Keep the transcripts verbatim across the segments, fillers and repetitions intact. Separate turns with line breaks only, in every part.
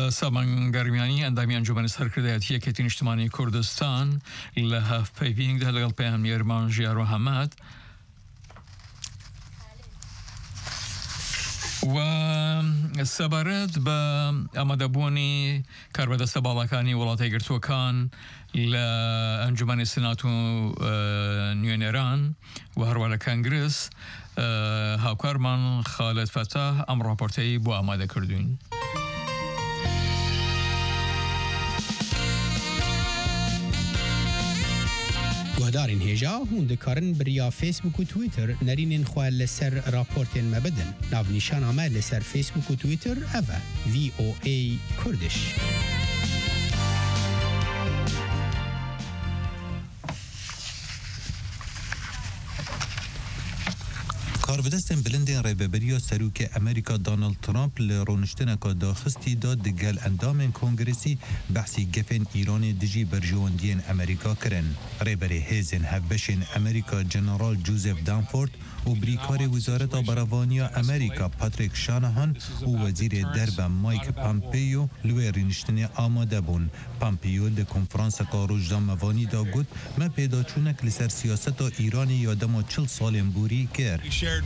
سامان گرمیانی اندامی انجمن سرکرده‌ای یەکێتی نیشتمانی کوردستان لە هەفپەیوینگدا لەگەڵ پەیامێرمان ژیار محەممەد و سەبارەت بە ئامادەبوونی کاربەدەستە باڵەکانی وڵاتە یەکگرتووەکان لە ئەنجومەنی سنات و نوێنێران و هەروە لە کەنگرس هاوکارمان خالد فەتاح ئەم ڕاپۆرتەی بۆ ئامادە کردوین.
گهدارین هێژا هون دکارن بریا فیسبوک و تویتر نرینین خواه لسر راپورتین مبدن ناو نیشان آمد لسر فیسبوک و تویتر اوه وی او ای کردش.
کاربدستن بلندین ریببریا سروک امریکا دونالد ترامپ لرونشتن که داخستی داد دگل اندام کنگرسی بحثی گفن ایران دجی برجواندین امریکا کرن. ریبری هیزن هفبشن امریکا جنرال جوزف دانفورد و بریکار وزارت براوانیا امریکا پاتریک شانهان و وزیر درب مایک پامپیو لوی رینشتن آماده بون. پامپیو ده کنفرانس کاروجدان موانی دا گود ما پیدا چونک لسر سیاست ایرانی یادم چل سالن بوری کر.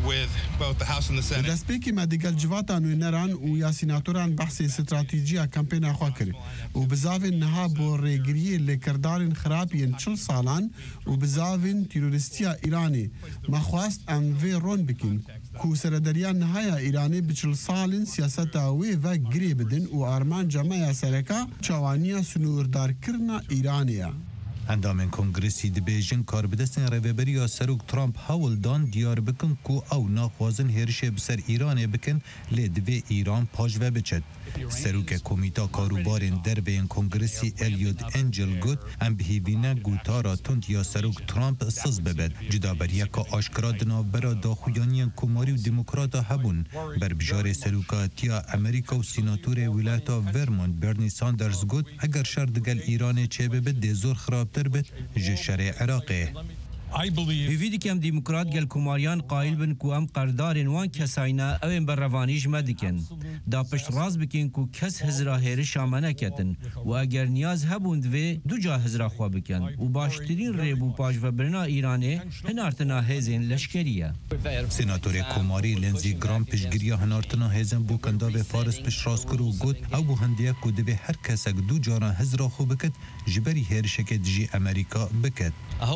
دەست پێکی مەدەگەل جواتان نوێنەران و یا سیناتۆران بەحسی استراتیجیە کەمپێنە خوا کرد و بزاوێن نەها بۆ ڕێگریە لێکردارن خراپیان چل ساڵان و بزاوێن تیرۆریستیە ئیرانی مەخواست ئەم vê ڕۆن بکەین کو سەرەدەریان نەهایە ئیرانی بچل ساڵن سیاسەتە وێ ڤە گرێ بدن و ئارمانجە مەیە سەرەکە چاوانیە سنووردارکردنە ئیرانیە.
اندام کنگرسی دبیجن کاربدستن ریببریا سروک ترامپ هاول دان دیار بکن کو او ناخوازن هرشه بسر ایران بکن لدوی ایران پاجوه بچد. سروک کمیتا کاروبارن دربین کنگرسی الیود انجل گود ام بهیوینه گوتارا تند یا سروک ترامپ سز ببد جدا بر یکا آشکرا دنابرا داخویانیان کماری و دموکراتا هبون بر بجار سروکاتیا امریکا و سیناتور ولایتا ورموند برنی ساندرز گود اگر شردگل ایران چه ببد دیزور خراب تربت جشر عراقه.
هیویدی که ام دیموکرات گل کماریان قائل بن کو ام قردارن وان کساینا اوین بر روانیش مدکن دا پشت راز بکن کو کس هزرا هیر شامنه کتن و اگر نیاز هبوند و دو جا هزرا خواه بکن و باشترین ریبو پاش و برنا ایرانه هنارتنا هزین لشکریه.
سناتور کماری لنزی گرام پشگیریا هنارتنا هزین بو کندا و فارس پش راز کرو گود او بو هندیه کو دوی هر کسک دو جارا هزرا خو بکد جبری هیرشک دجی امریکا بکد.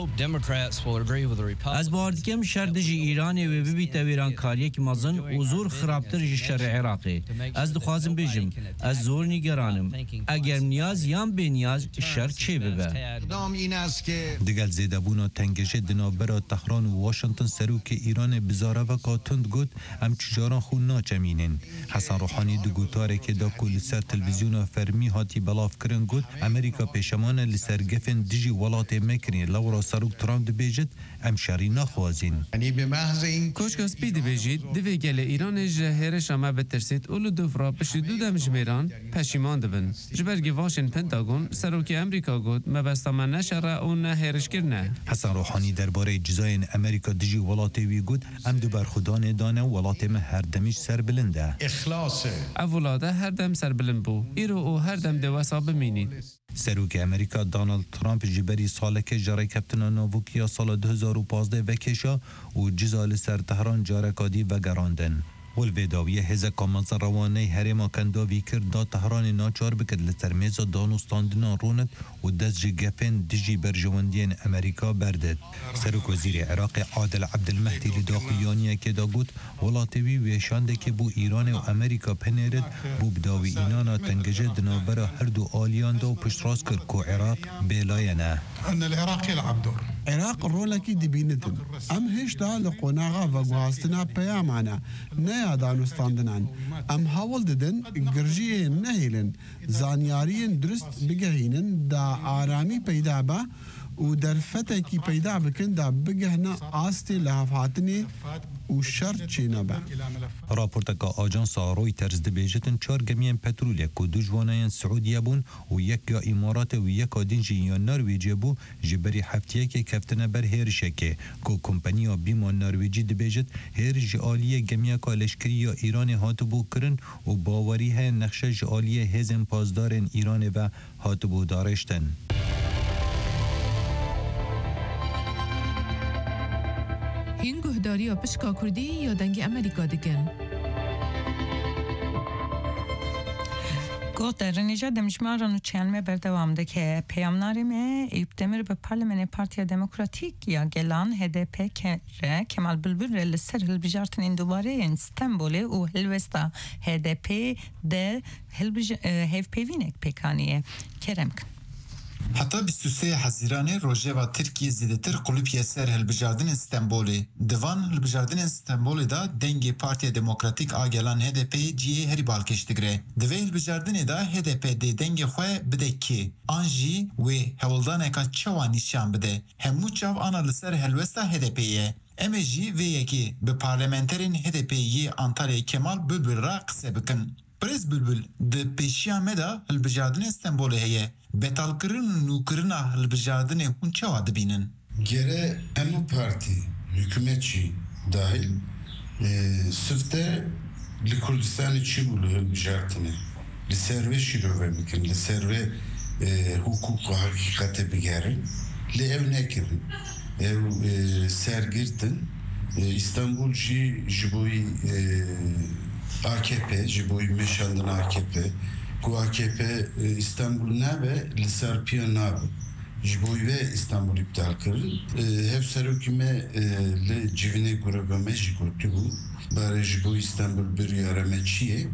از باردکم شردجی ایرانی و ببیت ویران کاریک مازن و زور خرابتر جی شر عراقی. از دخوازم بیجم از زور نگرانم اگر نیاز یام به نیاز شر چه ببه.
دگل زیده بونا تنگجه دنابرا تهران و واشنطن سروک ایران بزاره و کاتند گود ام چجاران خون ناچمینن. حسن روحانی دو گوتاره که دا کل سر تلویزیون فرمی هاتی بلاف کرن گود امریکا پیشمان لسر گفن دجی ولات مکرین لورا سروک ترامپ بیجت ام شری نخوازین.
کوشکاس پی دبیجید دوی گل ایران جهر شما بترسید اولو دوفرا پشت دو دم جمیران پشیمان دبن. جبرگی واشن پنتاگون سروک امریکا گود مبستا من نشره اون هرش کرنه.
حسن روحانی درباره جزاین امریکا دجی ولات وی گود ام دو برخودان دانه ولات ما هر دمیش سر بلنده.
اخلاص. اولاده هر دم سر بلند بو. ایرو او هر دم دواسا بمینید.
سروک امریکا دونالد ترامپ جبری ساله که جاره کپتنا نووکیا سال دو هزار و پانزده وکشا و جزال سر تهران جاره کادی و گراندن. والویداوی هزا کامنز روانه هرما کنداوی کرد دا تهران ناچار بکد لسر میزا دانوستاندنا روند و دست جگفن دجی برجواندین امریکا بردد. سروک وزیر عراق عادل عبدالمهدی لداخلیانیه که دا گود ولاتوی ویشانده که بو ایران و امریکا پنیرد بو بداوی اینانا تنگجه دنابرا هر دو آلیان دا و پشت راست کرد که عراق بیلاینه.
ان العراق يلعب دور. عراق رولكي دبينتن. ام هشتا لقوناغا وغواستنا بيامانا نيا دانوستاندنان. ام هاول ددن گرجيه نهيلن زانيارين درست بگهينن دا آرامی پیدا با و درفتێکی پەیدا بکەن دا بگەهنە ئاستێ لە هەفهاتنێ و شەر چێنەبە.
راپۆرتەکە ئاجانسا ڕۆیتەرز دەبێژێتن چار گەمیان پەترولێک و دوو جوانایان سعودیە بوون و یەک یا ئیماراتە و یەکا دینجی یا ناروێجیە بوو ji berî heftiyekê keftine ber hêrişekê ku kompaniya bîma Norwêcî dibêjit hêr ji aliyê gemiyeka leşkerî ya Îranê hatibû kirin û bawerî heye nexşe ji aliyê hêzên pazdarên Îranê ve hatibû darêştin.
هین گهداری پشکا کردی یا دنگ امریکا دیگن؟
گفت در نیجا دمجماران و چنمه بردوامده که پیامنارمه ایبدمر به پارلمان پارتیا دموکراتیک یا گلان هدپ که کمال بلبل لسر هلبجارتن این دوباره استنبول و هلوستا هدپ ده هلبج هف پیوینک پکانیه کرم کن.
حتی بیست و سه حزیران روژه ترکیه زیدتر قلوب یسر هلبجاردن استنبولی دوان هلبجاردن استنبولی دا دنگ پارتی دموکراتیک آگلان هدپ جیه هری بالکشتگره دوی هلبجاردن دا هدپ دی دنگ خواه بده که آنجی و هولدان اکا چوا نیشان بده همو چاو آنا لسر هلوستا هدپیه امی جی و یکی به پارلمنترین هدپیه انتاری کمال بلبل را قصه بکن پرز بلبل ده پیشیان مدا هلبجاردن استنبولی هیه betalkırın nukırına hılbıcardığını hun çava dibinin.
Gere emu parti, hükümetçi dahil e, sırfta li Kurdistan içi bulu hılbıcardığını. Li serve şirove mikin, li serve e, hukuku hakikate bigerin. Li ev nekirin. Ev e, sergirtin. E, İstanbul ji jiboy e, A K P, jiboy meşandın A K P. Ku A K P İstanbul nabe, li Serpiya nabe. Jiboy ve İstanbul iptal kırın. Hep serokime li civine grubeme jikotu bu. Bari jiboy İstanbul bir yarameçiye.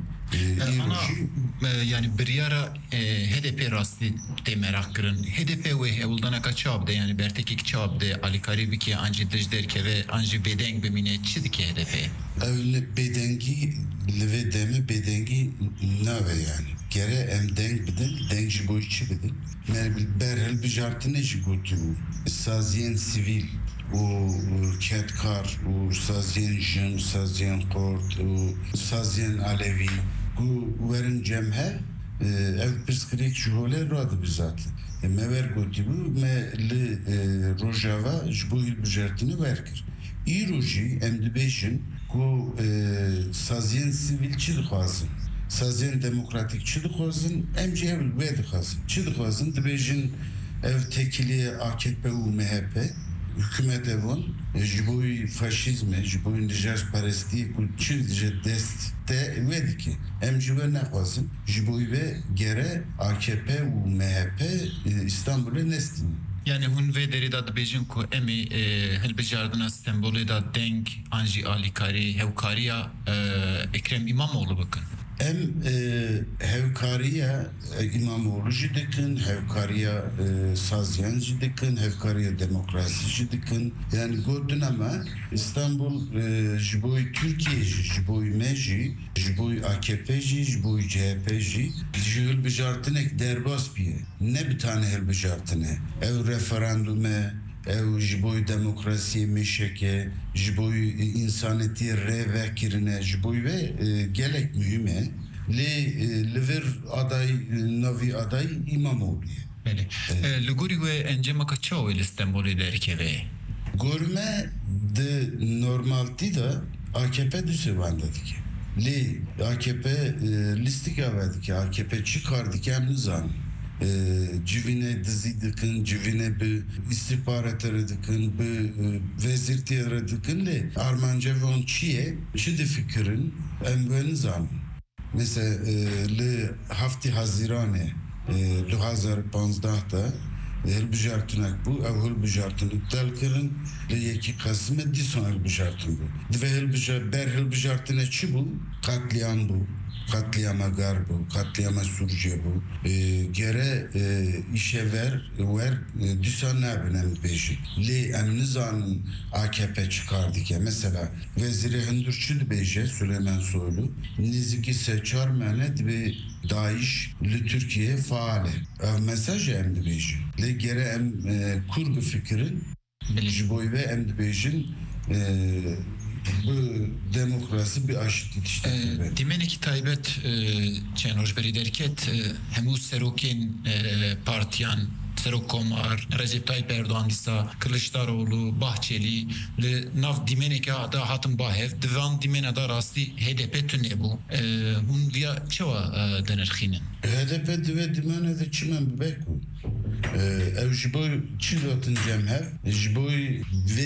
Ana yani bir yara H D P rastı te merak kırın. H D P ve hevuldan ka çabde yani bertekik çabde Ali Karibi ki anji dejderke ve anji bedeng bemine çidi ki H D P.
Evli bedengi li deme bedengi nave yani. Gere em denk bidin, denk jiboy çi bidin. Merbil berhel bijartine jigotu bu. Saziyen sivil. O ketkar, o saziyen jim, saziyen kort, o saziyen alevi. Bu verin cemhe ev psikolojik jhole radı bizatı. Mever goti bu me li rojava jboil bijartini verkir. İ roji em dibêjin ku saziyen sivil çi dixwazin. Saziyen demokratik çi dixwazin em jî ev wê dixwazin. Çi dixwazin dibêjin ev tekiliye A K P û M H P hükümet evon jiboy faşizme, jiboy nijaj paresti ku çi dije dest te vediki. Em jive nexwazin jiboy ve gere A K P û M H P İstanbul'e nestin.
Yani hun ve deri da dibêjin ku emi hilbijardina İstanbul'e da denk anji alikari hevkariya Ekrem İmamoğlu bakın.
Em hevkariya İmamoğlu jî dikin, hevkariya saziyan jî dikin, hevkariya demokrasi jî dikin. Yani gotin ama İstanbul ji boy Türkiye jî, ji boy me jî, ji boy A K P jî, ji boy C H P jî ji hilbijartinek derbas biye. Ne bir tane hilbijartine. Ev referandume, ev jiboy demokrasiye meşeke, jiboy insaneti re vekirine, jiboy ve e, gelek mühime li e, livir aday navi aday İmamoğlu'ya.
Beli. Liguri ve encema çao il İstanbul'u derkeve.
Görme de normalti da A K P düsevandadık. Li A K P e, listika verdik. A K P çıkardı kendini zan. E, civine dizi dikin, civine bir istihbarat dikin, bir e, vezir tiyara dikin le Armanca ve on çiye, çi fikrin emgön zan. Mesela e, li hafti Hazirane e, iki bin on beşte hilbijartinak bu, ev hilbijartinak telkirin li yeki Kasım'e dison hilbijartin bu. Dve hilbijar, ber hilbijartine çi bu? Katliam bu. قتلیاما غرب و قتلیاما سوریه بو گره işever ver düsen nebinem beji li em nizan A K P çıkardı ki mesela veziri Hindurçu beji Süleyman Soylu niziki seçar menet ve Daesh li Türkiye faale mesaj em beji li gere em kur bir fikrin jiboy ve em bejin bu demokrasi bir aşit işte.
Dimene ki taybet çenoş beri derket hemu serokin partiyan Serokomar, Recep Tayyip Erdoğan disa Kılıçdaroğlu, Bahçeli li nav dimeneke da hatın bahev divan dimene da rasti H D P tüne bu. Hun via çava denerxinin.
H D P dive dimene de çimen beku. Ev jiboy çilatın cemhev jiboy ve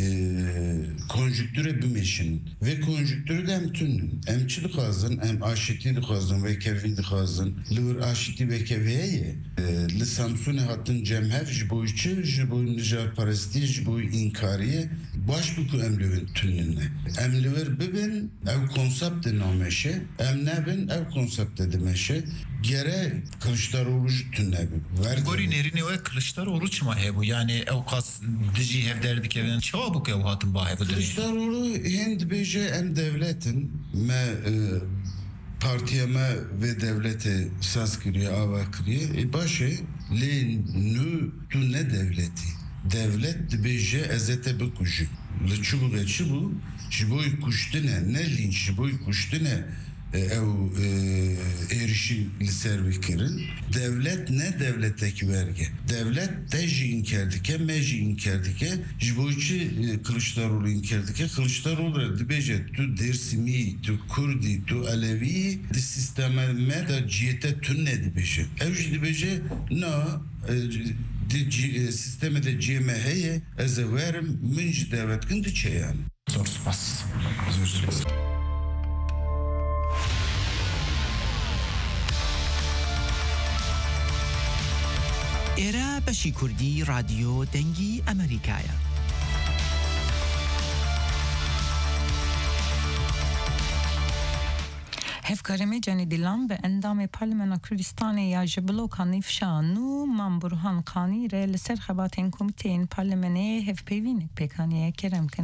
konjüktüre bümeşin ve konjüktürü de hem tünün hem çilik hazın hem aşiti de hazın ve kevin de hazın lır aşiti ve keveye li Samsun'e hatın cemhev jiboy çi jiboy nijar parasti jiboy inkariye baş buku emlivin tününne emliver bibin ev konsepti nameşe emnevin ev konsepti demeşe gere Kılıçdaroğlu tünne bir
Gori nerine ve Kılıçdaroğlu çıma hebu yani evkas dici hevderdik evden çava bu kev hatın bahev
Kılıçdaroğlu hind beje em devletin me partiyeme ve devlete saz kiriye ava kiriye e başı le nü tünne devleti devlet beje ezete bu kuşu le çubuğu geçi bu jiboy kuştine ne linç jiboy kuştine ev erişi liser vekirin devlet ne devletteki vergi devlet teji inkerdike meji inkerdike jiboyçi Kılıçdaroğlu inkerdike Kılıçdaroğlu dibece tu Dersimi tu Kurdi tu Alevi di sisteme da ciyete tünne dibece ev dibece na di sisteme de cimeheye ezeverim minci devlet kindi çeyan
zor spas
zor spas
ئێرە بەشی کوردی رادیۆ دەنگی ئەمریکایە.
هفکارمی جانی دیلان به اندام پارلمان کردستان یا جبلوکا نیفشان و من برهان قانی ره لسر خباتین کمیتین پارلمانی هف پیوینک پیکانیه کرم کن.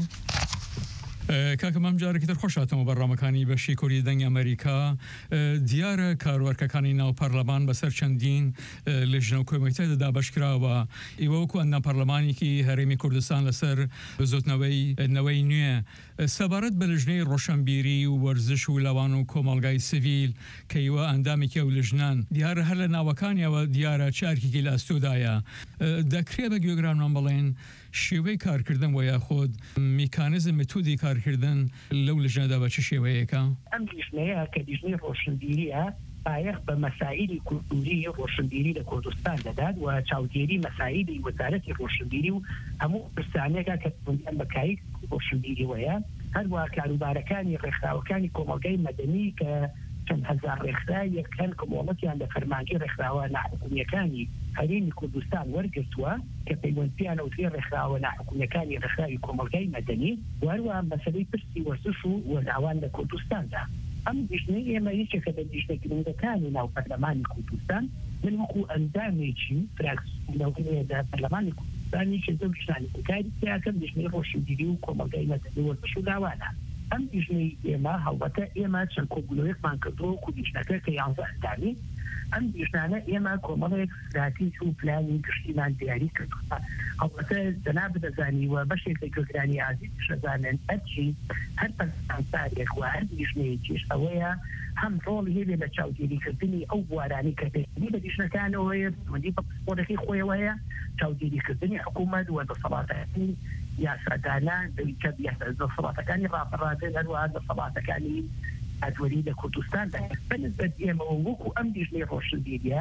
کاکە مام جارێکی تر خۆشاتەوە بەڕامەکانی بەشی کوردی دەنگ ئەمریکا دیارە کاروەرکەکانی ناو پەرلەمان بەسەر چەندین لێژنە و کۆمیتە دابەشکراوە ئیوە وەکو ئەندام پەرلەمانێکی هەرێمی کوردستان لەسەر بزوتنەوەی نەوەی نوێ سەبارەت بە لژنەی ڕۆشنبیری و وەرزش و لەوان و کۆمەڵگای سیڤیل کە ئیوە ئەندامێکی ئەو لژنان دیارە هەر لە ناوەکانیەوە دیارە چارکێکی لە ئەستۆدایە دەکرێت بە گوێگرانمان بڵێن شێوەی کارکردن و یاخۆد میکانیزم متودی کارکردن لەو لژنەدا بە چ شێوەیەکە؟
ئەم لیژنەیە کە لیژنەی ڕۆشنبیریە پایەخ بە مەسائلی کولتوری ڕۆشنبیری لە کوردستان دەدات و چاودێری مەسائلی وەزارەتی ڕۆشنبیری و هەموو پرسانێکە کە بنیان بەکاری ڕۆشنبیری وەیە هەروە کاروبارەکانی ڕێکخراوەکانی کۆمەڵگەی مەدەنی کە چەند هەزار ڕێکخرا یەکەن کۆمەڵەتیان لە فەرمانگەی ڕێکخراوە ناحکومیەکانی هەرێمی کوردستان وەرگرتووە کە پەیوەندیان ئەوترێ ڕێکخراوە ناحکومیەکانی ڕێکخراوی کۆمەڵگەی مەدەنی و هەروە مەسەلەی پرسی وەرزش و وەناوان لە کوردستاندا ئەم لیژنەی ئێمە یەکێکە لە لیژنە گرنگەکانی ناو پەرلەمانی کوردستان من وەکو ئەندامێکی فراکسیۆنەوەی لە پەرلەمانی کوردستانی کە زۆر لیژنانی کاری تیاکەم لیژنەی ڕۆشنبیری و کۆمەڵگەی مەدەنی وەرزش و لاوانە ئەم لیژنەی ئێمە هەڵبەتە ئێمە چەند کۆبوونەوەیەکمان کردووە وەکو لیژنەکە کە یانزە ئەندامی ئەم لیژنانە ئێمە کۆمەڵێک استراتیژی و پلانی گشتیمان دیاری کردووە هەڵبەتە جەناب دەزانیوە بەشێک لە گوێگرانی ئازیز شەزانن ئەرچی هەر پەرسانسارێک و هەر لیژنەیەکیش ئەوەیە هەم ڕۆڵ هەیە لە چاودێریکردنی ئەو بوارانی کە پێویستی بە لیژنەکانەوەیە پەیوەندی بە پسپۆرەکەی خۆیەوەیە چاودێریکردنی حکوومەت و دەسەڵاتەکانی یاسادانان دەسەڵاتەکانی ڕاپەڕادن هەروەها دەسەڵاتەکانی ئەدوەری لە کوردستان بەنسبەت ئێمە وەکو ئەم لیژنەی ڕۆشنبیریە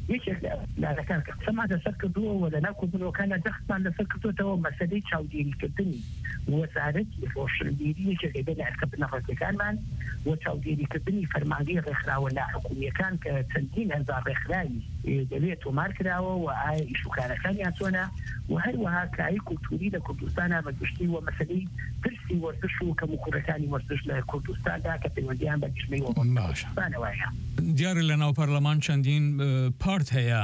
یەکێک لارەکان کە قسەمان لەسەر کردووە و لە ناو کۆبوونەوەکانە دەختمان لەسەر کردوێتەوە مەسەلەی چاودێریکردنی وەزارەتی ڕۆشنبیری یەکێک لە لایەنە بنەڕەتیەکانمان و چاودێریکردنی فەرمانگەی ڕێکخراوە ناحکومیەکان کە چەندین هەزار ڕێکخراوی دەوێت تۆمار کراوە و ئایا ئیشوکارەکانیان چۆنە و هەروەها کاری کولتوری لە کوردستانە بەگشتی و مەسەلەی پرسی وەرزش و کەموکوڕەکانی وەرزش لە کوردستاندا کە پەیوەندیان بە گشتمەی وەڵامانەوەیە.
دیارە لە ناو پەرلەمان چەندین پارت هەیە،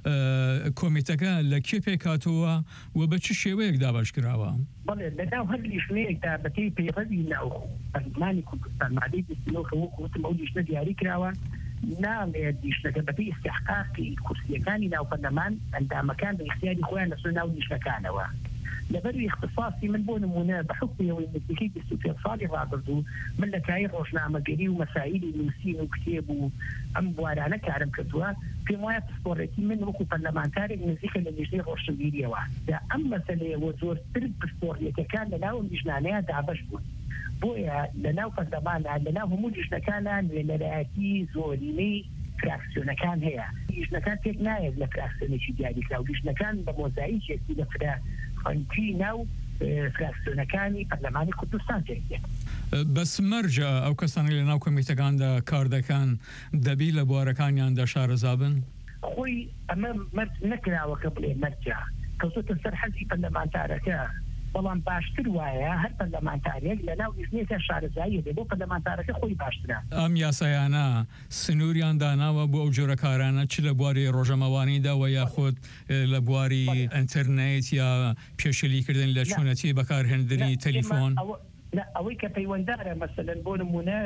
کۆمیتەکە لە کێ پێکاتەوە و بە چ شێوەیەک دابش کراوە؟
بەڵێ لەناو هەر لیژنەیەکدا بەپێی پەیڕەوی ناو پەرلەمانی کوردستان مادەی بیستنەوە کە وەکو وتم ئەو لیژنە دیاری کراوە ناڵێت لیژنەکە بەپێی استحقاقی کورسیەکانی ناو پەرلەمان ئەندامەکان بە اختیاری خۆیان لەسەر ناو لیژنەکانەوە. لەبەروی اختصاصی من بۆ نمونە بە حکمیەوەی نزیکەی بیست و پێنج ساڵی ڕابردوو من لە کاری ڕۆژنامەگەری و مەسائلی نووسین و کتێب و ئەم بوارانە کارم کردووە. پێم وایە پسپۆڕێتی من وەکو پەرلەمانتارێک نزیکە لە لیژنەی ڕۆشنبیریەوە دا ئەم مەسەلەیەوە زۆرتر پسپۆڕیەتەکان لە ناو لیژنانەیە دابەش بوون. بۆیە لە ناو پەرلەمانە لە ناو هەموو لیژنەکانە نوێنەرایەتی زۆرینەی فراکسیۆنەکان هەیە. لیژنەکان پێک نایێت لە فراکسیۆنێکی دیاریکرا و لیژنەکان بە مۆزاییکێکی لە فرا خەنکی ناو فراکسیۆنەکانی پەرلەمانی کوردستان تێکدێت.
بەس مەرجە ئەو کەسانی لە ناو کۆمیتەکاندا کار دەکەن دەبی لە بوارەکانیاندا شارەزا بن؟
خۆی ئەمە مەرج نەکراوە کە بڵێ مەرجە، کەوتۆتە سەر حەزی پەرلەمانتارەکە. بەڵام باشتر وایە هەر پەرلەمانتارێک لە ناو لیژنێکە شارەزاییە بێ بۆ پەرلەمانتارەکە خۆی باشترە.
ئەم یاسایانە سنووریان داناوە بۆ ئەو جۆرە کارانە چ لە بواری ڕۆژەمەوانیدا و یاخود لە بواری ئینتەرنێت یا پێشەلیکردن لە چوونەتی بەکارهێنەری تەلیفۆن؟
ئەوەی کە پەیوەنددارە مەسەلەن بۆ نمونە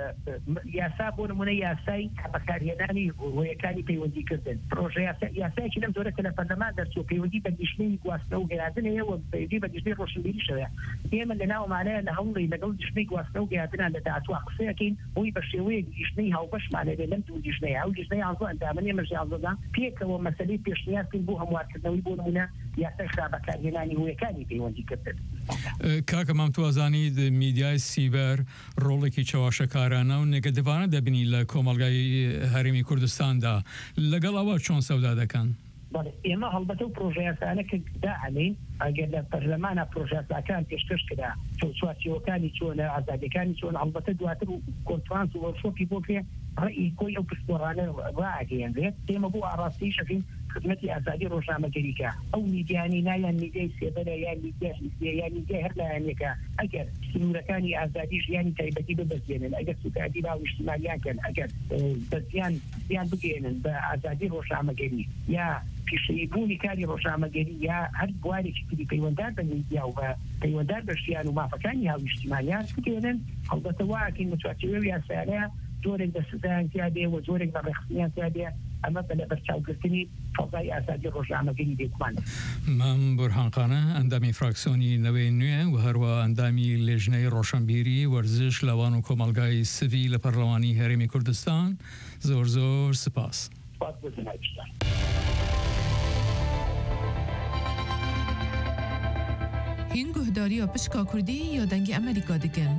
یاسا بۆ نمونە یاسای بەکارهێنانی هۆیەکانی پەیوەندیکردن پرۆژە یاسایەکی لەم جۆرە کە لە پەرلەمان دەرچوو پەیوەندی بە لیژنەی گواستنەوە و گەیاندنەیە و پەیوەندی بە لیژنەی ڕۆشنبیریشەوە. ئێمە لە ناومانەیە لە هەوڵی لەگەڵ لیژنەی گواستنەوە و گەیاندنان لە داهاتوو قسەیەکەین بۆی بە شێوەیەک لیژنەی هاوبەشمانە بێ لەم دوو لیژنەیە ئەو لیژنەی ئازۆ ئەندامەی ئەمەژی ئازۆدا پێکەوە مەسەلەی پێشنیارکردن بۆ هەموارکردنەوەی بۆ نمونە یاسای خراپەکارهێنانی هۆیەکانی پەیوەندیکردن.
کاکە مام تو ئازانید میدیای سیبەر ڕۆڵێکی چاواشەکارانە و نێگەدەوانە دەبینی لە کۆمەڵگای هەرێمی کوردستاندا لەگەڵ ئەوە چۆن سەودا دەکەن؟
ئێمە هەڵبەتە و پرۆژەیاسانە کە داعەنین ئەگەر لە پەرلەمانە پرۆژەیاساکان پێشکەش کرا چۆچواتیەوەکانی چۆنە ئازادیەکانی چۆن هەڵبەتە دواتر و کۆنفرانس و وەرشۆپی بۆ پێ ڕێی کۆی ئەو پسپۆڕانە ڕائەگەیەنرێت. ئێمە بۆ ئاڕاستی شەکەین خدمەتی ئازادی ڕۆژنامەگەریکە ئەو میدیانی نایان میدیای سێبەرە یان میدیای یان میدیای هەر لایەنێکە ئەگەر سنوورەکانی ئازادی ژیانی تایبەتی ببەزێنن ئەگەر سوکاتی با نیشتیمانیانکەن ئەگەر بەزیان زیان بگێنن بە ئازادی ڕۆژنامەگەری یا پیشەیبوونی کاری ڕۆژنامەگەری یا هەر بوارێکی تری پەیوەنددار بە میدیا و بە پەیوەنددار بە ژیان و مافەکانی هاونیشتیمانیان بگێنن هەڵبەتە واکەین متواتیوە یاسایانەیە زۆرێک بە سزایان زیادێ و زۆرێک بە ڕێخستنیان زیادێ ئەمە بە بەرچاوگرتنی فەزای ئازادی ڕۆژنامەگەری بێکمان.
مام بورهانخانە ئەندامی فراکسیۆنی نەوەی نوێ و هەروە ئەندامی لێژنەی ڕۆشنبیری وەرزش لەوان و کۆمەلگای سڤی لە پەرلەمانی هەرێمی کوردستان زۆر زۆر سپاس.
هین گوهداریە پشکا کوردی یا دەنگی ئەمریکا دەکەن.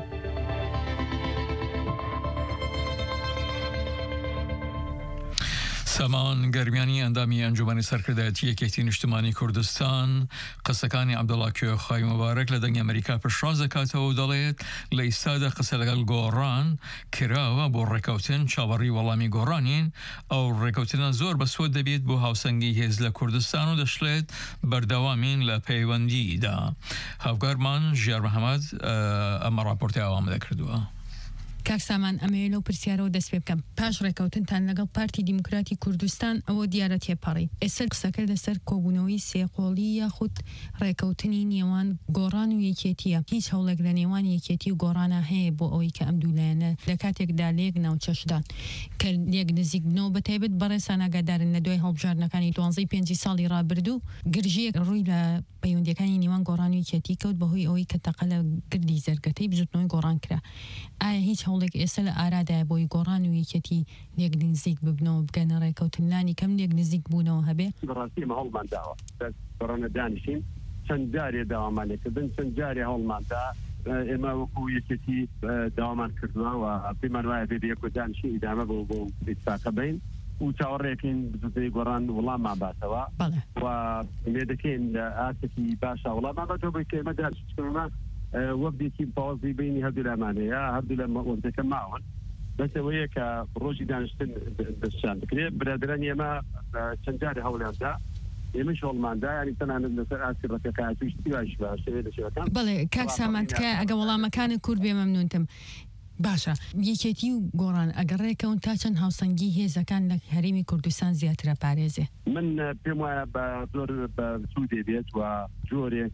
سامان گەرمیانی ئەندامی ئەنجومەنی سەرکردایەتی یەکێتی نیشتمانی کوردستان قسەکانی عەبدوڵڵا کوێخای مبارەک لە دەنگی ئەمریکا پشتڕاست دەکاتەوە و دەڵێت لە ئیستادا قسە لەگەڵ گۆڕان کراوە بۆ ڕێکەوتن چاوەڕی وەڵامی گۆڕانین ئەو ڕێکەوتنە زۆر بەسوود دەبێت بۆ هاوسەنگی هێز لە کوردستان و دەشڵێت بەردەوامین لە پەیوەندیدا. هاوکارمان ژیار مەحەمەد ئەمە ڕاپۆرتی ئامادە کردووە.
کاکسامان ئەمەوێت لەو پرسیارەوە دەست پێ بکەم پاش ڕێکەوتنتان لەگەڵ پارتی دیموکراتی کوردستان ئەوە دیارە تێپەڕی ئێستا قسەکە لەسەر کۆبوونەوەی سێقۆڵی یاخود ڕێکەوتنی نێوان گۆڕان و یەکێتیە هیچ هەوڵێک لە نێوان یەکێتی و گۆڕانە هەیە بۆ ئەوەی کە ئەم دوولایەنە لە کاتێکدا لێک ناوچەشدان کە لێک نزیک بنەوە بەتایبەت بەڕێسان ئاگادارن لە دوای هەڵبژاردنەکانی دوانزەی پێنجی ساڵی ڕابردوو گرژیەک ڕووی لە پەیوەندیەکانی نێوان گۆڕان و یەکێتی کەوت بەهۆی ئەوەی کە تەقە لە گردی زەرگەتەی بزوتنەوەی گۆڕان کرا. ئایا هیچ هەوڵێک ئێستا لە ئارادای بۆی گۆڕان و یەکێتی لێک نزیک ببنەوە بگەنە ڕێکەوتنانی کەم لێک نزیک بوونەوە هەبێ؟
بەڕاستی هەوڵمان داوە گۆڕانە دانیشین چەند جارێ داوامانێکردن چەند جارێ هەوڵماندا ئێمە وەکو یەکێتی داوامان کردووە و پێمان وایە بێ یەک و دانیشین ئیدامە بۆ بۆ ئیتفاقە بین و چاوەڕێکین بزوتەی گۆڕان وڵام ماباتەوە و لێ دەکەین لە ئاسێکی باشە وڵام ماباتەوە بۆی کە ئێمە داچکەمە وەبدێکی پاوەزی بینی هەردوو لامانەیە هەردوو لە وەبدەکە ماوەن بەسەوەیە کە ڕۆژی دانیشتن دەستشان بکرێت برادرانی ئێمە چەند جارێ هەوڵیاندا ئێمە شۆڵماندا ینی تەنانەت لەسەر ئاسی ڕەکەکاتویشتی باش باشەوێ دەشێتەکان
بەڵێ کاک سامانتکە ئەگە وەڵامەکانی کورد بێ مەمنونتم باشە یەکێتی و گۆڕان ئەگەڕێکەون تا چەند هاوسەنگی هێزەکان لە هەرێمی کوردستان زیاترە پارێزێ
من پێم وایە بە زۆر بەسوود دەبێت و جۆرێک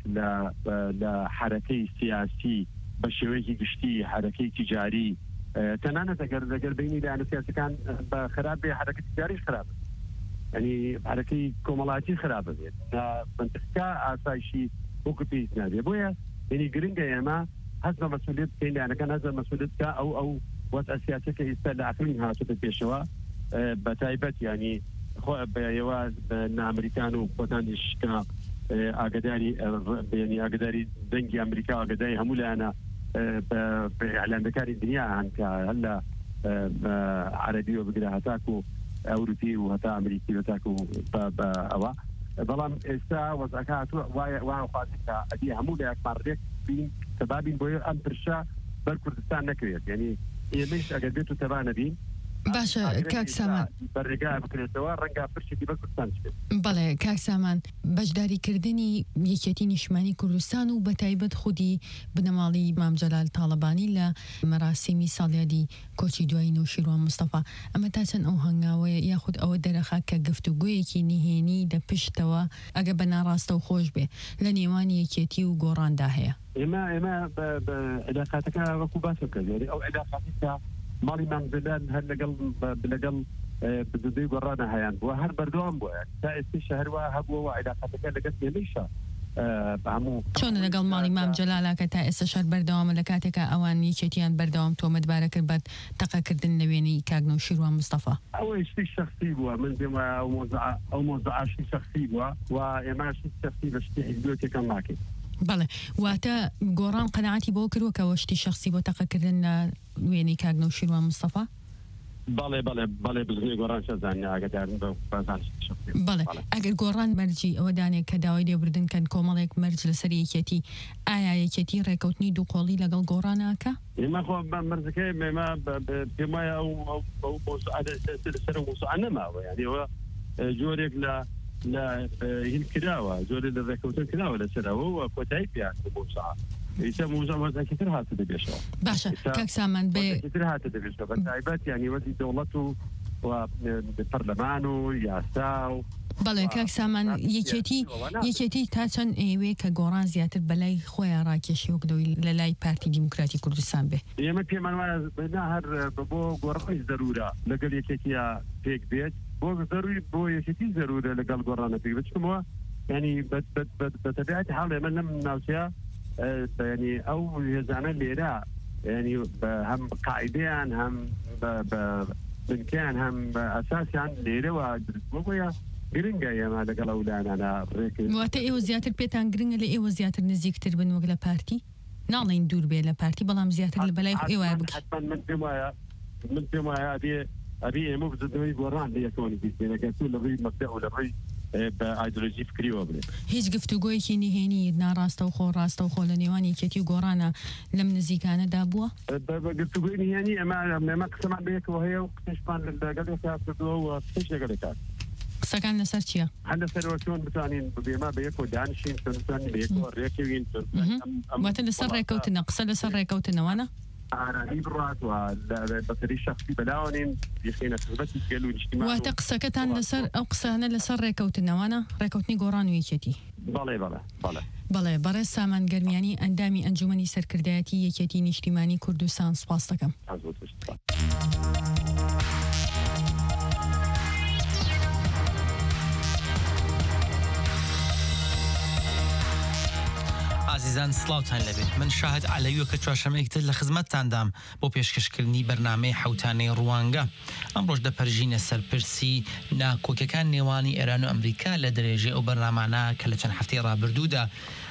لە حرەکەی سیاسی بە شێوەیەکی گشتی حرەکەی تیجاری تەنانەت ئەگەر لەگەر بینی لایەنە سیاسەکان بە خراپ بێ حرەکەی تیجاریش خراپە ینی حرەکەی کۆمەڵایەتی خراپە بێت منتەقەکە ئاسایشی وەکو پێویست نابێت بۆیە ینی گرنگە ئێمە هەست بە مەسئولیت بکەین لایەنەکان هەست بە مەسئولیت بکە ئەو ئەو وەزعە سیاسەکە ئێستا لە ئاخرین هاتووەتە پێشەوە بە تایبەت ینی بەیەوە ئەمریکان و خۆتانیش کە ئاگداری ینی ئاگداری دەنگی ئەمریکا ئاگداری هەموو لایەنە بە ئەعلامەکانی دنیا هەن کە هەر لە عەرەبیەوە بگرە هەتاکو ئەوروپی و هەتا ئەمریکی هەتاکو بە ئەوە بەڵام ئێستا وەزعەکە هاتووە وایە خوازی کە ئەدی هەموو لە یەکمان ڕێک بین تەبابین بۆیە ئەم پرشە بەر کوردستان نەکرێت ینی ئێمەش ئەگەر بێت و تەبانە بین
باشە کاک سامان
بەڕێگا بکرێتەوە ڕەنگە پرشێکی بەر کوردستان بێت
بەڵێ کاک سامان بەشداریکردنی یەکێتی نیشتیمانی کوردستان و بەتایبەت خودی بنەماڵی مام جەلال تاڵەبانی لە مەراسیمی ساڵیادی کۆچی دوایی نەوشیروان مستەفا ئەمە تا چەند ئەو هەنگاوەیە یاخود ئەوە دەرەخا کە گفتوگویەکی نهێنی لە پشتەوە ئەگە بە ناڕاستە و خۆش بێ لە نێوانی یەکێتی و گۆڕاندا هەیە
ئێمە ئێمە بە علاقاتەکە وەکو باسە بکەین ئەو علاقاتی کە ماڵی مامزلان هەر لەگەڵ لەگەڵ بدودەی گۆڕانە هەیان بووە هەر بەردەوام بووە تا ئێستا شەهروا هەبووە علاقاتەکە لەگەڵ ئێمەیشە هەموو
چۆن لەگەڵ ماڵی مام جەلالەکە تا ئێستا شەر بەردەوامە لە کاتێکە ئەوان یەکێتیان بەردەوام تۆمەتبارە کرد بە تەقەکردن لە وێنەی کاک نەوشیروان مستەفا
ئەوەی شتی شەخسی بووە من پێم وایە ئەو مۆزەعاشی شەخسی بووە و ئێمە شتی شەخسی بە شتی حیزبیەکەم ناکەین
بەڵێ واتە گۆڕان قەناعەتی بۆ کردوەکەوە شتی شخصی بۆ تەقەکردن لە وێنەی کاک نەوشیروان مستەفا
بەڵێ بەڵێ بەڵێ بزنی گۆڕان شەزانانی ئاگادارن بە بازان شخصی
بەڵێ ئەگەر گۆڕان مەرجی ئەوە دانێک کە داوای لێبوردن کەن کۆمەڵێک مەرج لەسەر یەکێتی ئایا یەکێتی ڕێکەوتنی دووقۆڵی لەگەڵ گۆڕاناکە
ئێمە خۆ مەرجەکەی ئێمە پێم وایە ئەو ئەو لەسەر موسوعە نەماوە یعنی ئەوە جۆرێک لە لا هين كداوة زول اللي ذكرتون كداوة لسنة هو كوتاي بيان موسى يسمى موسى وزن كثير هات دبيشة
باشا كاك سامان ب
كثير هات دبيشة بس عيبات يعني ودي دولته وبرلمانه ياساو
بەڵێ کاک سامان یەکێتی یەکێتی تا چەند ئێوەیە کە گۆڕان زیاتر بەلای خۆیان ڕاکێشی وەکدەوەی لە لای پارتی دیموکراتی کوردستان بێ
ئێمە پێمان وایە هەر بۆ گۆڕانش ضرورە لەگەڵ یەکێتیە پێک بێت بۆ ضروری بۆ یەکێتی ضرورە لەگەڵ گۆڕانە پێک بێت چکەوە ینی بەتەبیعەتی حاڵ ئێمە لەم ناوچەیە ینی ئەو هێزانە لێرە ینی هەم قاعدەیان هەم بنکیان هەم ئەساسیان لێرەوە درستبووە گرنگە ئێمە لەگەڵ ئەولانانە ڕێکرد
واتە ئێوە زیاتر پێتان گرنگە لە ئێوە زیاتر نزیکتر بن وەک لە پارتی ناڵێن دوور بێ لە پارتی بەڵام زیاتر لە بەلای ئێوە بکەن
من پێم وایە من پێم وایە ئەبێ ئەبێ ئێمە بزنەوەی گۆڕان لە یەکەوەی بیستێنەکە تو لە ڕووی مەبدە و لە ڕووی بە ئایدۆلۆژی فکریەوە بێت
هیچ گفتوگۆیەکی نهێنی ناڕاستە و خۆ ڕاستە و خۆ لە نێوانی یەکێتی و گۆڕانە لەم نزیکانەدا بووە
گفتوگۆی نهێنی ئەمە ئێمە قسەمان بەیەکەوە هەیە و قسەشمان لەگەڵ کردووە و قسەش لەگەڵ کات
قسەکان لەسەر چییە؟
هەر لەسەرەوە چۆن بتوانین بێمە بە یەکەوە دانیشین چۆن بتوانین بە یەکەوە ڕێکەوین
واتە لەسەر ڕێکەوتنە قسە لەسەر ڕێکەوتنەوەنە؟
ئارانی بڕات و بەسەری شخصی بەلاوانین یخینە سبەتی گەل و نیشتیمان
واتە قسەکەتان لەسەر ئەو قسانە لەسەر ڕێکەوتنەوەنە ڕێکەوتنی گۆڕان و یەکێتی
بەڵێ بەڵێ بەڵێ
بەڵێ بەڕێز سامان گەرمیانی ئەندامی ئەنجومەنی سەرکردایەتی یەکێتی نیشتیمانی کوردستان سوپاس دەکەم.
عزیزان سلااوتان لەبێت من شاهد علەویە کە چوارشەمەیەکتر لە خزمەتتاندام بۆ پێشکەشکردنی بەرنامەی حوتانەی ڕوانگە ئەم ڕۆژ دەپەرژینە سەرپرسی ناکۆکەکان نێوانی ئێران و ئەمریکا لە درێژەی ئەو بەرنامانە کە لە چەند هەفتەی ڕابردوودا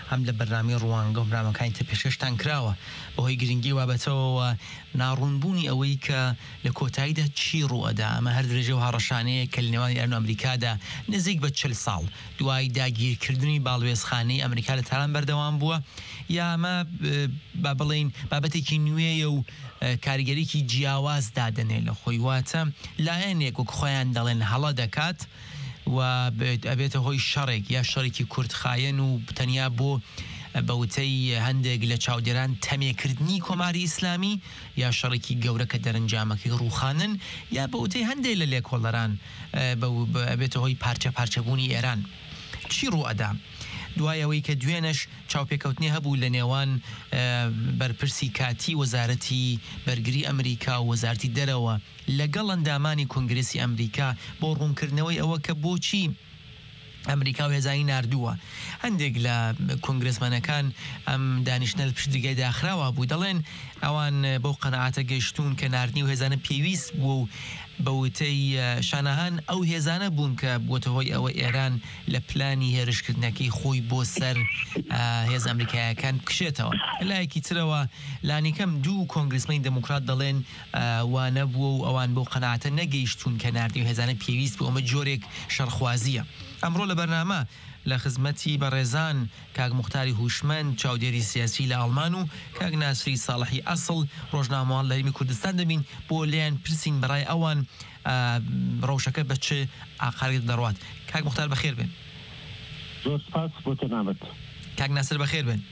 هەم لە بەرنامەی ڕوانگە و برنامەکانی تر پێشکەشتان کراوە بەهۆی گرنگی وابەتەوە ناڕوونبوونی ئەوەی کە لە کۆتاییدا چی ڕوئەدا ئەمە هەر درێژە و هەڕەشانەیە کە لە نێوانی ئێران و ئەمریکادا نزیک بە چل ساڵ دوای داگیرکردنی باڵوێزخانەی ئەمریکا لە تالان بەردەوام بووە یا ئەمە با بڵێن بابەتێکی نوێیە و کاریگەریکی جیاواز دادنێ لە خۆی واتە لایەنێک و خۆیان دەڵێن هەڵە دەکات و ئەبێتە هۆی شەڕێک یا شەڕێکی کورتخایەن و تەنیا بۆ بەوتەی هەندێک لە چاودێران تەمێکردنی کۆماری ئیسلامی یا شەڕێکی گەورە کە دەرەنجامەکەی ڕووخانن یا بەوتەی هەندێک لە لێکۆڵەران ئەبێتە هۆی پارچە پارچەبوونی ئێران چی ڕوئەدا دوای ئەوەی کە دوێنش چاوپێکەوتنی هەبوو لە نێوان بەرپرسی کاتی وەزارەتی بەرگری ئەمریکا و وەزارەتی دەرەوە لەگەڵ ئەندامانی کۆنگرێسی ئەمریکا بۆ ڕوونکردنەوەی ئەوە کە بۆچی ئەمریکا و هێزانی نردووە هەندێک لە کۆنگرسمانەکان ئەم دانیشتە لە پشتگای داخراوە بوو دەڵێن ئەوان بەو قەنەعاتە گەیشتون کە نردنی و هێزانە پێویست بوو و بەوتەی شانەهان ئەو هێزانە بوون کە بۆتە هۆی ئەوە ئێران لە پلانی هێرشکردنەکەی خۆی بۆ سەر هێز ئەمریکایەکان بکشێتەوە لایەکی ترەوە لانیکەم دوو کۆنگرسمەی دموکرات دەڵێن وانە بووە و ئەوان بۆ قەنەعاتە نەگەیشتون کە نردنی و هێزانە پێویست بوو ئەمە جۆرێک شەڕخوازیە ئەمڕۆ لە بەرنامە لە خزمەتی بەڕێزان کاک مختاری هوشمەند چاودێری سیاسی لە ئەڵمان و کاک ناسری ساڵحی ئەسڵ ڕۆژنامەوان لە هەرێمی کوردستان دەبین بۆ لێیان پرسین بەڕای ئەوان ڕەوشەکە بە چه ئاقارێک دەڕوات کاک مختار بەخێر بن
زۆر سپاس بۆ جەنابەت
کاک ناسر بەخێر بن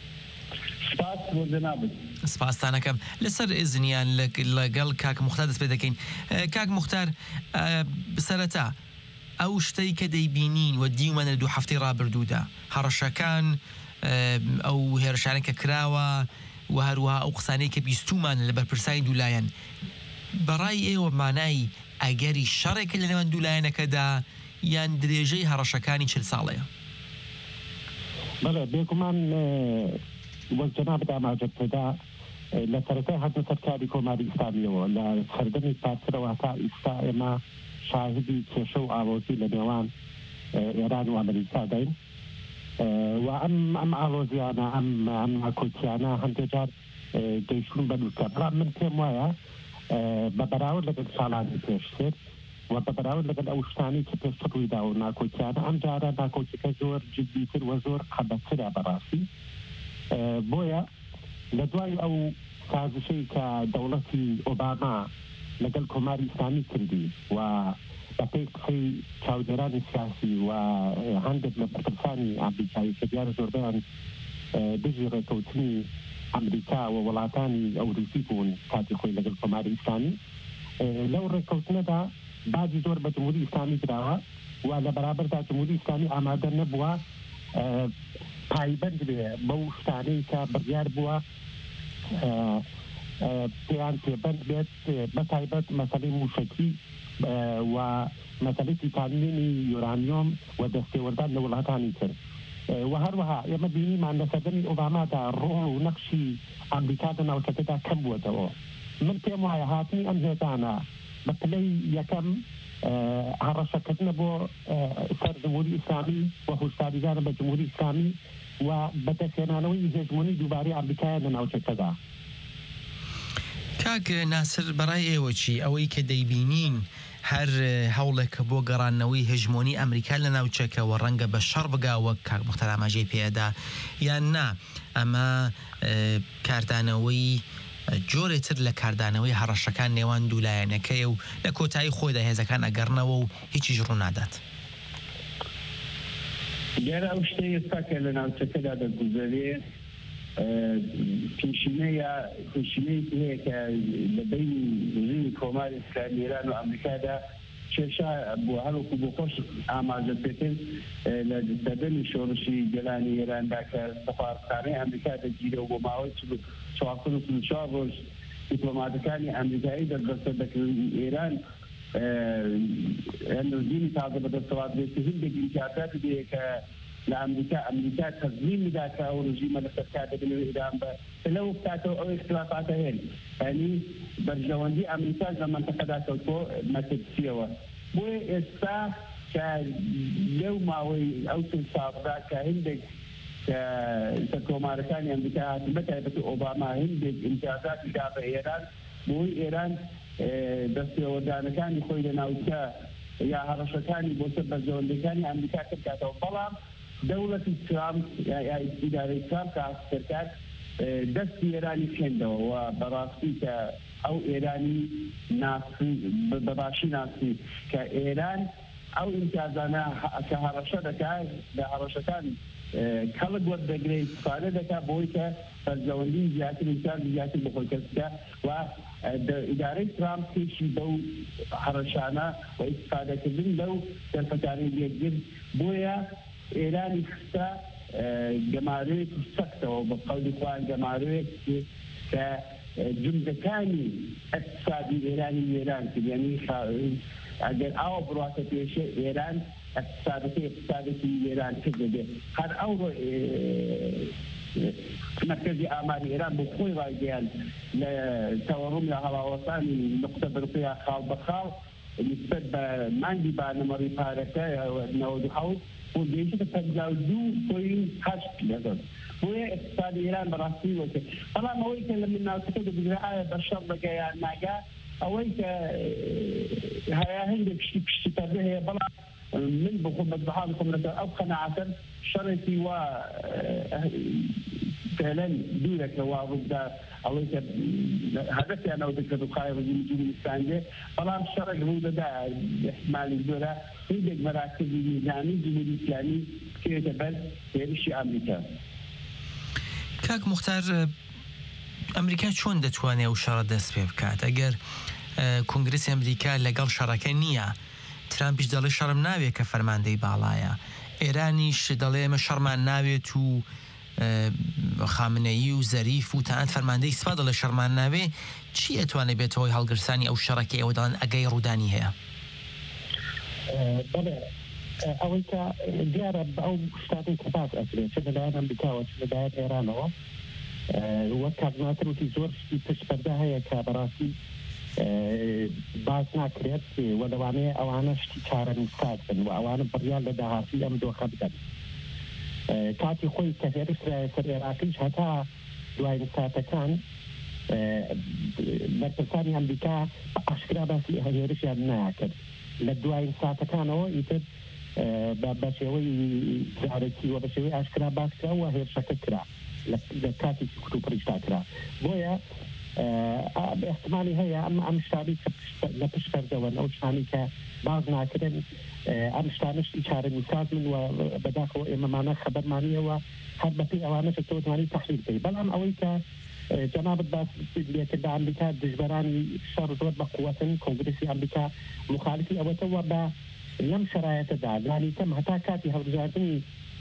سپاس بۆ جەنابەت
سپاسانەکەم لەسەر ئێزنیان لەگەڵ کاک مختار دەست پێ دەکەین کاک مختار بسەرەتا ئەو شتەی کە دەیبینین و دیومەنە دوو هەفتەی ڕابردوودا هەڕەشەکان ئەو هێرشانە کە کراوە و هەروەها ئەو قسانەی کە بیستومان لە بەرپرسانی دوولایەن بەڕای ئێوە مانای ئەگەری شەڕێکە لە نێوان دوولایەنەکەدا یان درێژەی هەڕەشەکانی چل ساڵەیە
بەڵێ بێگومان وەک جەنابەت ئاماژە پێدا لە سەرەتای هەردوو سەرکاری کۆماری ئیسلامیەوە لە سەردەمی پارترەوە تا ئێستا ئێمە شاهدی کێشە و ئاڵۆزی لە نێوان ئێران و ئەمریکا دەین و ئەم ئەم ئاڵۆزیانە ئەم ئەم کۆچیانە هەندێک جار دەیشون بەدووکە بەڵام من پێم وایە بە بەراورد لەگەڵ ساڵانی پێشتر و بە بەراورد لەگەڵ ئەو شتانی کە پێشتر ڕوویدا و ناکۆچیانە ئەم جارە ناکۆچیەکە زۆر جدیتر و زۆر قەبەترە بەڕاستی بۆیە لە دوای ئەو سازشەی کە دەوڵەتی ئۆباما لەگەڵ کۆماری ئیسلامی کردی و بەپێی قسەی چاودێرانی سیاسی و هەندێک لە بەرپرسانی ئەمریکایی کە دیارە زۆربیان دژی ڕێکەوتنی ئەمریکا و وڵاتانی ئەوروپی بوون کاتی خۆی لەگەڵ کۆماری ئیسلامی لەو ڕێکەوتنەدا باجی زۆر بە جمهوری ئیسلامی دراوە و لە بەرابەردا جمهوری ئیسلامی ئامادە نەبووە پایبەند بێ بەو شتانەی کە بڕیار بووە پێیان پێبەند بێت بەتایبەت مەسەلەی موشەکی و مەسەلەی تامینی یۆرانیۆم و دەستێوەردان لە وڵاتانی تر و هەروەها ئێمە بینیمان لە سەردەمی ئۆبامادا ڕۆڵ و نەقشی ئەمریکا لە ناوچەکەدا کەم بووەتەوە من پێم وایە هاتنی ئەم هێزانە بە پلەی یەکەم هەڕەشەکردنە بۆ سەر جمهوری ئیسلامی و هۆشداریدانە بە جمهوری ئیسلامی و بەدەستهێنانەوەی هێژمۆنی دووبارەی ئەمریکایە لە ناوچەکەدا
کاک ناسر بەڕای ئێوە چی ئەوەی کە دەیبینین هەر هەوڵێکە بۆ گەڕانەوەی هێژمۆنی ئەمریکا لە ناوچەکەەوە ڕەنگە بە شەڕ بگاوە کاک مختار ئاماژەی پێدا یان نا ئەمە کاردانەوەی جۆرێتر لە کاردانەوەی هەڕەشەکان نێوان دوولایەنەکەی و لە کۆتایی خۆیدا هێزەکان ئەگەڕنەوە و هیچیش ڕوو نادات
دیارە ئەو شتەی ئێستا کە لە ناوچەکەدا دەگوزارێ پیشینەیە پیشینەیەکی هەیە کە لە بینی ڕژیمی کۆماری ئیسلامی ئێران و ئەمریکادا کێشا بۆ هەروەکو بۆ خۆش ئاماژە پێکرد لە سەردەمی شۆڕشی گەلانی ئێراندا کە سەفارەتخانەی ئەمریکا دەگیرە و بۆ ماوەی چواردن و چوار ڕۆژ دیپلۆماتەکانی ئەمریکایی دەستبەسەر دەکردن ئێران هەندێکی تازە بەدەستەوات بێتی هندێکی امتیازاتی بێ کە لە ئەمریکا ئەمریکا تەزمین میدا کە ئەو ڕژیمە لەسەر کار دەبنەوە ئێران بە لەو کاتەوە ئەو اختلافاتە هەیە یعنی بەرژەوەندی ئەمریکا لە مەنتەقەدا کەوتۆ مەترسیەوە بۆیە ئێستا کە لەو ماوەی ئەو چەند ساڵدا کە هەندێک كۆمارەکانی ئەمریکا هاتمە تایبەتی ئۆباما هندێک ئیمتیازاتی دا بە ئێران بۆی ئێران دەستێوەدانەکانی خۆی لە ناوچە یا هەڕەشەکانی بۆ سەر بەرژەوەندەکانی ئەمریکا کرداتەوە بەڵام دەوڵەتی ترامپ یا ئیدارەی ترامپ کە ئاسکەرکات دەستی ئێرانی خوێندەوە و بەڕاستی کە ئەو ئێرانی ناسی بەباشی ناسی کە ئێران ئەو ئیمتیازانە کە هەڕەشە دەکات لە هەڕەشەکان کەڵک وەردەگرێت استفادە دەکات بۆی کە بەرژەوەندی زیاتر ئیمتیاز زیاتر بخۆی کەسکە و ئیدارەی ترامپ پێشی بەو هەڕەشانە و ئیستفادەکردن لەو دەرفەتانەی لێگرت بۆیە ئێرانی خستە گەمارەیەکی سەختەوە بە قەولی خۆیان گەمارەیەک کە جمدەکانی ئەقتصادی ئێرانی وێران کرد یعنی ئەگەر ئاوە بڕاتە پێشە ئێران اقتصادەکەی اقتصادێکی وێران کرد دەبێت هەر ئەوڕۆ مرکزی ئاماری ئێران بۆ خۆی ڕایگەیان لە تەوەڕوم لە هەڵاوەسانی نقطە بەرقەیە خاڵ بە خاڵ نسبەت بە مانگی بارنەمەڕی پارەکە نەوەد و حەوت و دێشتە پەنجاو دوو پۆین هەشت لەگەڵ بۆیە اقتصادی ئێران بەڕاستی وەکە بەڵام ئەوەی کە لە من ناوچەکە دەبگرە ئایا بەشەڕ بەگەیان ناگا ئەوەی کە هەیە هەندێک پشتی پشتی پەردە هەیە بەڵام من بخۆ بەزبحان خۆم لەگەڵ ئەو قەناعەتەن شەڕێکی وا فعلا دوورەکە وا ڕوودا ئەوەی کە هەدەفیانەوە دەکرد و خای ڕژیمی جوولستانێ بەڵام شەڕێک ڕوو دەدا احتمالی زۆرە هیچێک مەراکزی میزانی جمهوری ئیسلامی بکرێتە بەر هێرشی ئەمریکا.
کاک موختار ئەمریکا چۆن دەتوانێت ئەو شەڕە دەست پێ بکات ئەگەر کۆنگرسی ئەمریکا لەگەڵ شەڕەکە نییە ترامپیش دەڵێ شەڕم ناوێت کە فەرماندەی باڵایە ئێرانیش دەڵێ ئێمە شەڕمان ناوێت و خامنەیی و زەریف و تەنانەت فەرماندەی سوپا دەڵێ شەڕمان ناوێ چی ئەتوانێت بێتەوەی هەڵگرسانی ئەو شەڕەکە ئێوە دەڵێن ئەگەی ڕوودانی هەیە؟
بەڵێ ئەوەی کە دیارە ئەو شتاتی کە باس ئەکرێت چ لەلایەن ئەمریکاوە چ لەلایەن ئێرانەوە وەک کاتناتروتی زۆر شتی پشتپەردە هەیە کە بەڕاستی باز ناکرێت و لەوانەیە ئەوانە شتی چارە نووسات بن و ئەوانە بڕیان لە داهاتی ئەم دۆخە بدەن کاتی خۆی کە هێرشرایە سەر عێراقیش هەتا دوای نووساتەکان بەرپرسانی ئەمریکا ئاشکرا باسی هێرشیان ناکرد لە دوای نووساتەکانەوە ئیتر بە شێوەی جارێکی وە بە شێوەی ئاشکرا باسکرا و هێرشەکە کرا لە کاتێکی کوت و پڕیشتا کرا بۆیە احتمالی هەیە ئەم ئەم شتانی لە پشتپەردەوە ئەو شتانی کە باز ناکردن ئەم شتانشتی چارە نووسات من و بەداخەوە ئێمەمانە خەبەرمانیەوە هەر بەپێی ئەوانەش تۆتوانی تەحلیل بکەی بەڵام ئەوەی کە جەنابەت باس لێکرد بە ئەمریکا دژبەرانی شەڕ زۆر بە قووەتن کۆنگرسی ئەمریکا مخالفی ئەوەتەوە بە لەم شرایەتەدا ینی کەم هەتا کاتی هەڵبژاردننی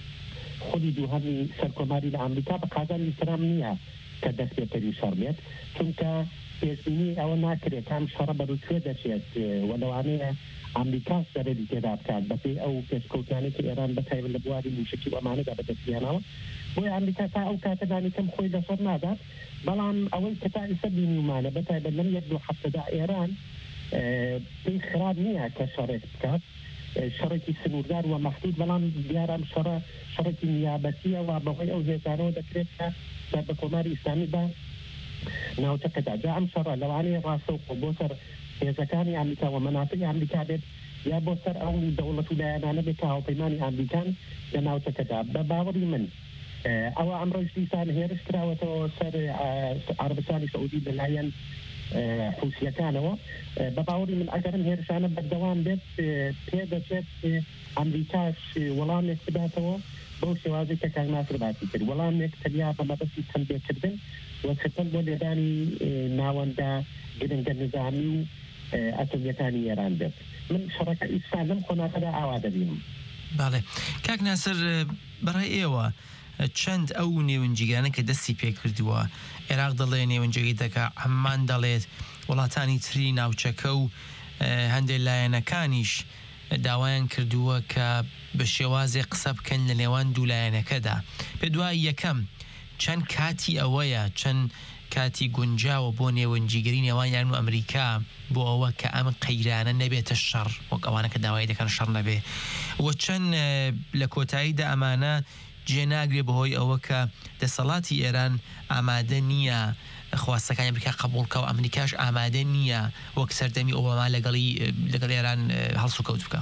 خودی دووهەمی سەرکۆماری لە ئەمریکا بە قازانی سرام نییە کە دەست پێکەری شەڕ بێت چونکە پێشبینی ئەوە ناکرێت کام شەڕە بەروتوێ دەچێت و لەوانەیە ئەمریکا سەرەری تێدا بکات بەپێی ئەو پێشکەوتانی کە ئێران بەتایبەت لە بواری موشکی ئەمانەدا بەدەستیانەوە بۆی ئەمریکا تا ئەو کاتەدانی کەم خۆی لەسەر نادات بەڵام ئەوەی کە تا ئێستا بینیمانە بەتایبەت لەم یەک دوو هەفتەدا ئێران پێی خراب نییە کە شەڕێک بکات شەڕێکی سنووردار و مەحدود بەڵام دیارە شەڕە شەڕێکی نیابەتیە و بەهۆی ئەو هێزانەوە دەکرێت کە سەر بە کۆماری ئیسلامی بە ناوچەکەدا جا ئەم شەڕە لەوانەیە ڕاستەوخۆ بۆ سەر هێزەکانی ئەمریکا و مەناطقی ئەمریکا بێت یا بۆ سەر ئەو دەوڵەت و لایەنانە بێت کە هاوپەیمانی ئەمریکان لە ناوچەکەدا بە باوەڕی من ئەوە ئەمڕۆژ دیسان هێرش کراوەتەوە سەر عەرەبستانی سەعودی لەلایەن حوسیەکانەوە بە باوەڕی من ئەگەرم هێرشانە بەردەوام بێت پێ دەچێت ئەمریکاش وەڵامێک بداتەوە بەو شێوازی کە کاک ناسر باسی کرد وەڵامێک تەنیا بە مەبەستی تەنبێکردن وەچەتەن بۆ لێدانی ناوەندە گرنگە نظامی و ئەتۆمیەکانی ئێران بێت من شەڕەکە ئیسان لەم خۆناکەدا ئاوا دەبینم.
باڵێ کاک ناسر بەڕای ئێوە چەند ئەو نێونجیگانە کە دەستی پێکردووە عێراق دەڵێ نێونجەی دەکا عەمان دەڵێت وڵاتانی تری ناوچەکە و هەندێک لایەنەکانیش داوایان کردووە کە بە شێوازێ قسە بکەن لە نێوان دوو لایەنەکەدا پێ دوای یەکەم چەند کاتی ئەوەیە چەند کاتی گونجاوە بۆ نێوەنجیگەری نێوان یان و ئەمریکا بۆ ئەوە کە ئەم قەیرانە نەبێتە شەڕ وەک ئەوانە کە داوای دەکەن شەڕ نەبێ وە چەند لە کۆتاییدا ئەمانە جێناگرێ بەهۆی ئەوە کە دەسەڵاتی ئێران ئامادە نییە خواستەکانی ئەمریکا قبولکە و ئەمریکاش ئامادە نییە وەک سەردەمی ئۆباما لەگەڵی لەگەڵ ئێران هەڵسو کەوت بکە.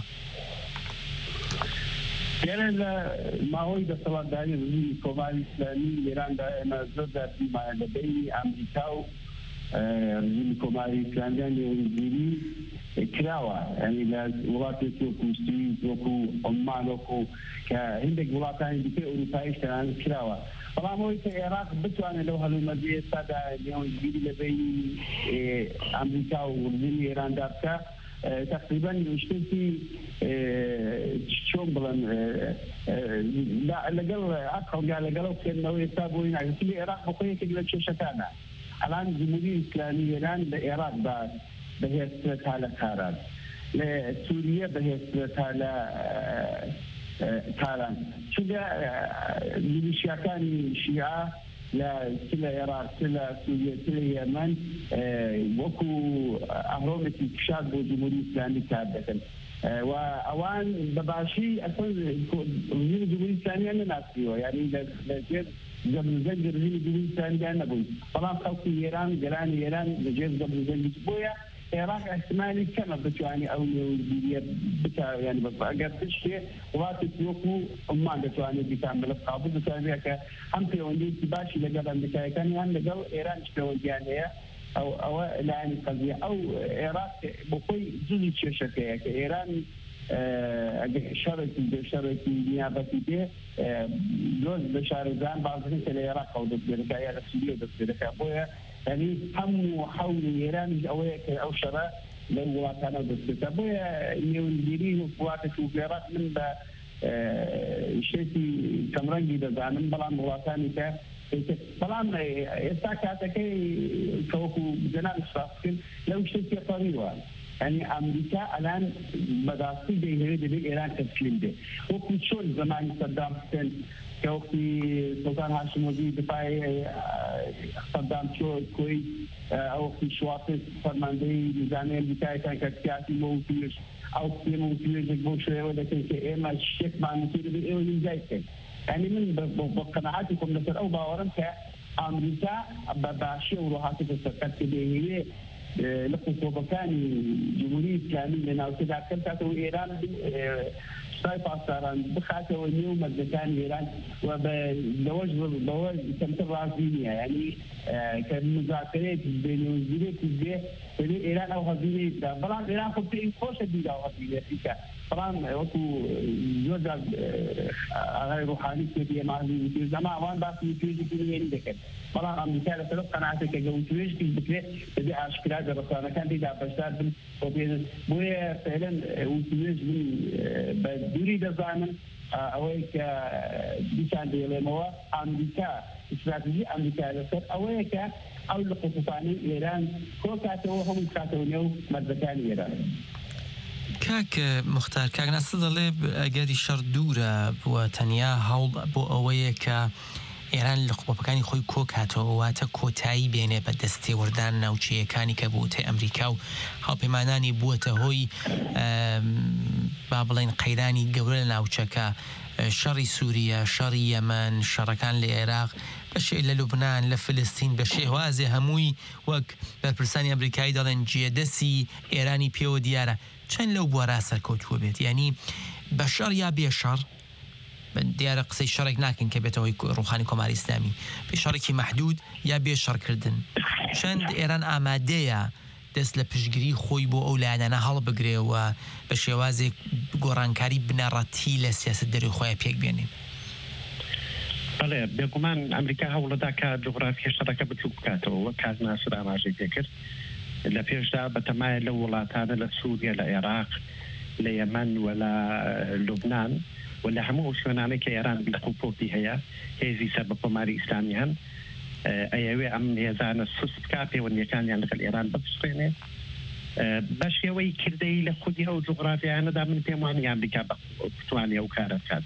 ئێران لە ماوەی دەسەڵاتداری ڕژیمی کۆماری ئیسلامی ئێراندا ئێمە زۆر دەرسیمانە لە بینی ئەمریکا و ڕژیمی کۆماری ئیسلامیان لێوەرگیری کراوە، ینی لە وڵاتێکی وەکو سویس وەکو عمان وەکو کە هەندێک وڵاتانی دیکە ئەوروپاییش تەنانەت کراوە. بەڵام ئەوەی کە عێراق بتوانێت لەو هەلومەرجە ئێستادا لێوەرگیری لە بینی ئەمریکا و ڕژیمی ئێراندا بکە تقریبا شتێکی چۆن بڵێن لەگەڵ ئەقڵیا لەگەڵ کردنەوەی ئێستا بۆی ناگەن عێراق بەخۆیەکێک لە کێشەکانە. الان جمهوری اسلامی ایران به عراق بەهێزترێت تا لە کاران، لە سووریە بەهێزترێت تا لە کاران، چونکە میلیشیاکانی شیعە لە لە عێراق لە سووریە لە یەمەن وەکو ئەهرۆمێکی فشار بۆ جمهوری اسلامی کار دەکەن و ئەوان بەباشی ئەسڵ ڕژیمی جمهوری اسلامیان نەناسیوە، یعنی لەژێر زەبرزەنگی ڕژیمی جمهوری اسلامیان نەبوون، بەڵام خەڵکی ئێران گەرانی ئێران لەژێر زەبرزەنگی بۆیە عێراق احتمالی کەمە بتوانێت ئەو نێوەرگیریە بکات، یعنی ئەگەر پشتێ وڵاتێکی وەکو عمان دەتوانێت بیکان بە لە قابل دەتوانێت کە هەم پەیوەندیەکی باشی لەگەڵ ئەمریکایەکانی هەم لەگەڵ ئێرانش پەیوەندیان هەیە. ئەو ئەوە لایەنی قەزیە ئەو عێراق بۆ خۆی جزی کێشەکەیە کە ئێران ئەگەر شەڕێکی شەڕێکی نیابەتی بێ دۆز بە شارەزان بازرین کە لە عێراق ئەو دەستێنەکە یا لە سووریە دەستێنەکە، بۆیە یعنی هەموو حەولی ئێرانیش ئەوەیە کە ئەو شەڕە لە وڵاتانە دەستێتە، بۆیە نێوەرگیری وڵاتێکی و عێراق من بە شتێکی کەمڕەنگی دەزانم، بەڵام وڵاتانی کە بەڵام ئێستا کاتەکەی کەوەکو جەناب ئیشراف کرد لەو شتێکی قەڕیوە، ینی ئەمریکا ئەلان بەداستی دەیهەوێت دەبێت ئێران تەسلیم بێت، وەکو چۆن زەمانی سەدام حوسێن کە وەختی سڵتان هاشمۆزی دفاعی سەدام کۆی ئەوەختی شواقی فەرماندەی نیزامی ئەمریکایەکان کە سیاسی مەوتوێژ ئەو سێمە وتوێژێک بۆ شوێوە دەکەن کە ئێمە شتێکمان نەکرد بێت ئێوە نیمزای بکەین. يعني من بقناعاتكم مثل او باورم كامريكا بباشي وروحاتي في السكات هي لقطوبكاني جمهوريه اسلاميه لنا وكذا كانت ايران سايب اثران بخاطر ونيو مدكان ايران وبزواج بزواج كانت رازينيه يعني كان مذاكرات بين وزيرات بين ايران او هذه بلان ايران كنت خوش دي او هذه فيك طبعا وقت يوجد على روحاني كذي ما في زمان وان بس يفيد كذي عندك طبعا أمريكا لسه قناعتك جو تويش في بكرة بدي أشكرها جرسانة كان دي دابشتار بال وبين بويا فعلا وتويش من بدوري دزامن أويك بيشان ديله موا أمريكا استراتيجية أمريكا لسه أويك أو لقطفاني إيران كل كاتو هم كاتو نيو مدركان إيران.
کاک مختار کاک ناسە دەڵێ ئەگەری شەڕ دوورە بووە تەنیا هەوڵ بۆ ئەوەیە کە ئێران لە قوپەکانی خۆی کۆک هاتەوە واتە کۆتایی بێنێ بە دەستێوەردان ناوچەیەکانی کە بووتە ئەمریکا و هاوپەیمانانی بووەتە هۆی با بڵێن قەیرانی گەورە لە ناوچەکە، شەڕی سووریە، شەڕی یەمەن، شەڕەکان لە عێراق، بەشێ لە لوبنان، لە فلستین، بە شێوازێ هەمووی وەک بەرپرسانی ئەمریکایی دەڵێن جێدەسی ئێرانی پێوە دیارە. چەند لەو بوارە سەرکەوتووە بێت، یعنی بە شەڕ یا بێ شەڕ دیارە قسەی شەڕێک ناکەن کە بێتەوەی ڕوحانی کۆماری ئیسلامی، بێ شەڕێکی مەحدود یا بێ شەڕکردن. چەند ئێران ئامادەیە دەست لە پشتگیری خۆی بۆ ئەو لایەنانە هەڵبگرێەوە بە شێوازێک گۆڕانکاری بنەڕەتی لە سیاسەت دەروی خۆیان پێک بێنێ؟
بەڵێ بێگومان ئەمریکا هەوڵەدا کە جوغرافیە شەڕەکە بچووک بکاتەوە وەک کاک ناسر ئاماژەی پێکرد. لە پێشدا بەتەمایە لە وڵاتانە لە سووریا، لە عێراق، لە یەمەن و لە لوبنان و لە هەموو شوێنانەی کە ئێران لە قوپۆتی هەیە هێزی سەر بە کۆماری ئیسلامی هەن، ئەیەوێ ئەم هێزانە سوست بکا پەیوەندیەکانیان لەگەڵ ئێران بپشتێنێ بە شێوەی کردەی لە خودی ئەو جوغرافیانەدا من پێم وانە ئەمریکا بتوانێ ئەو کارە بکات.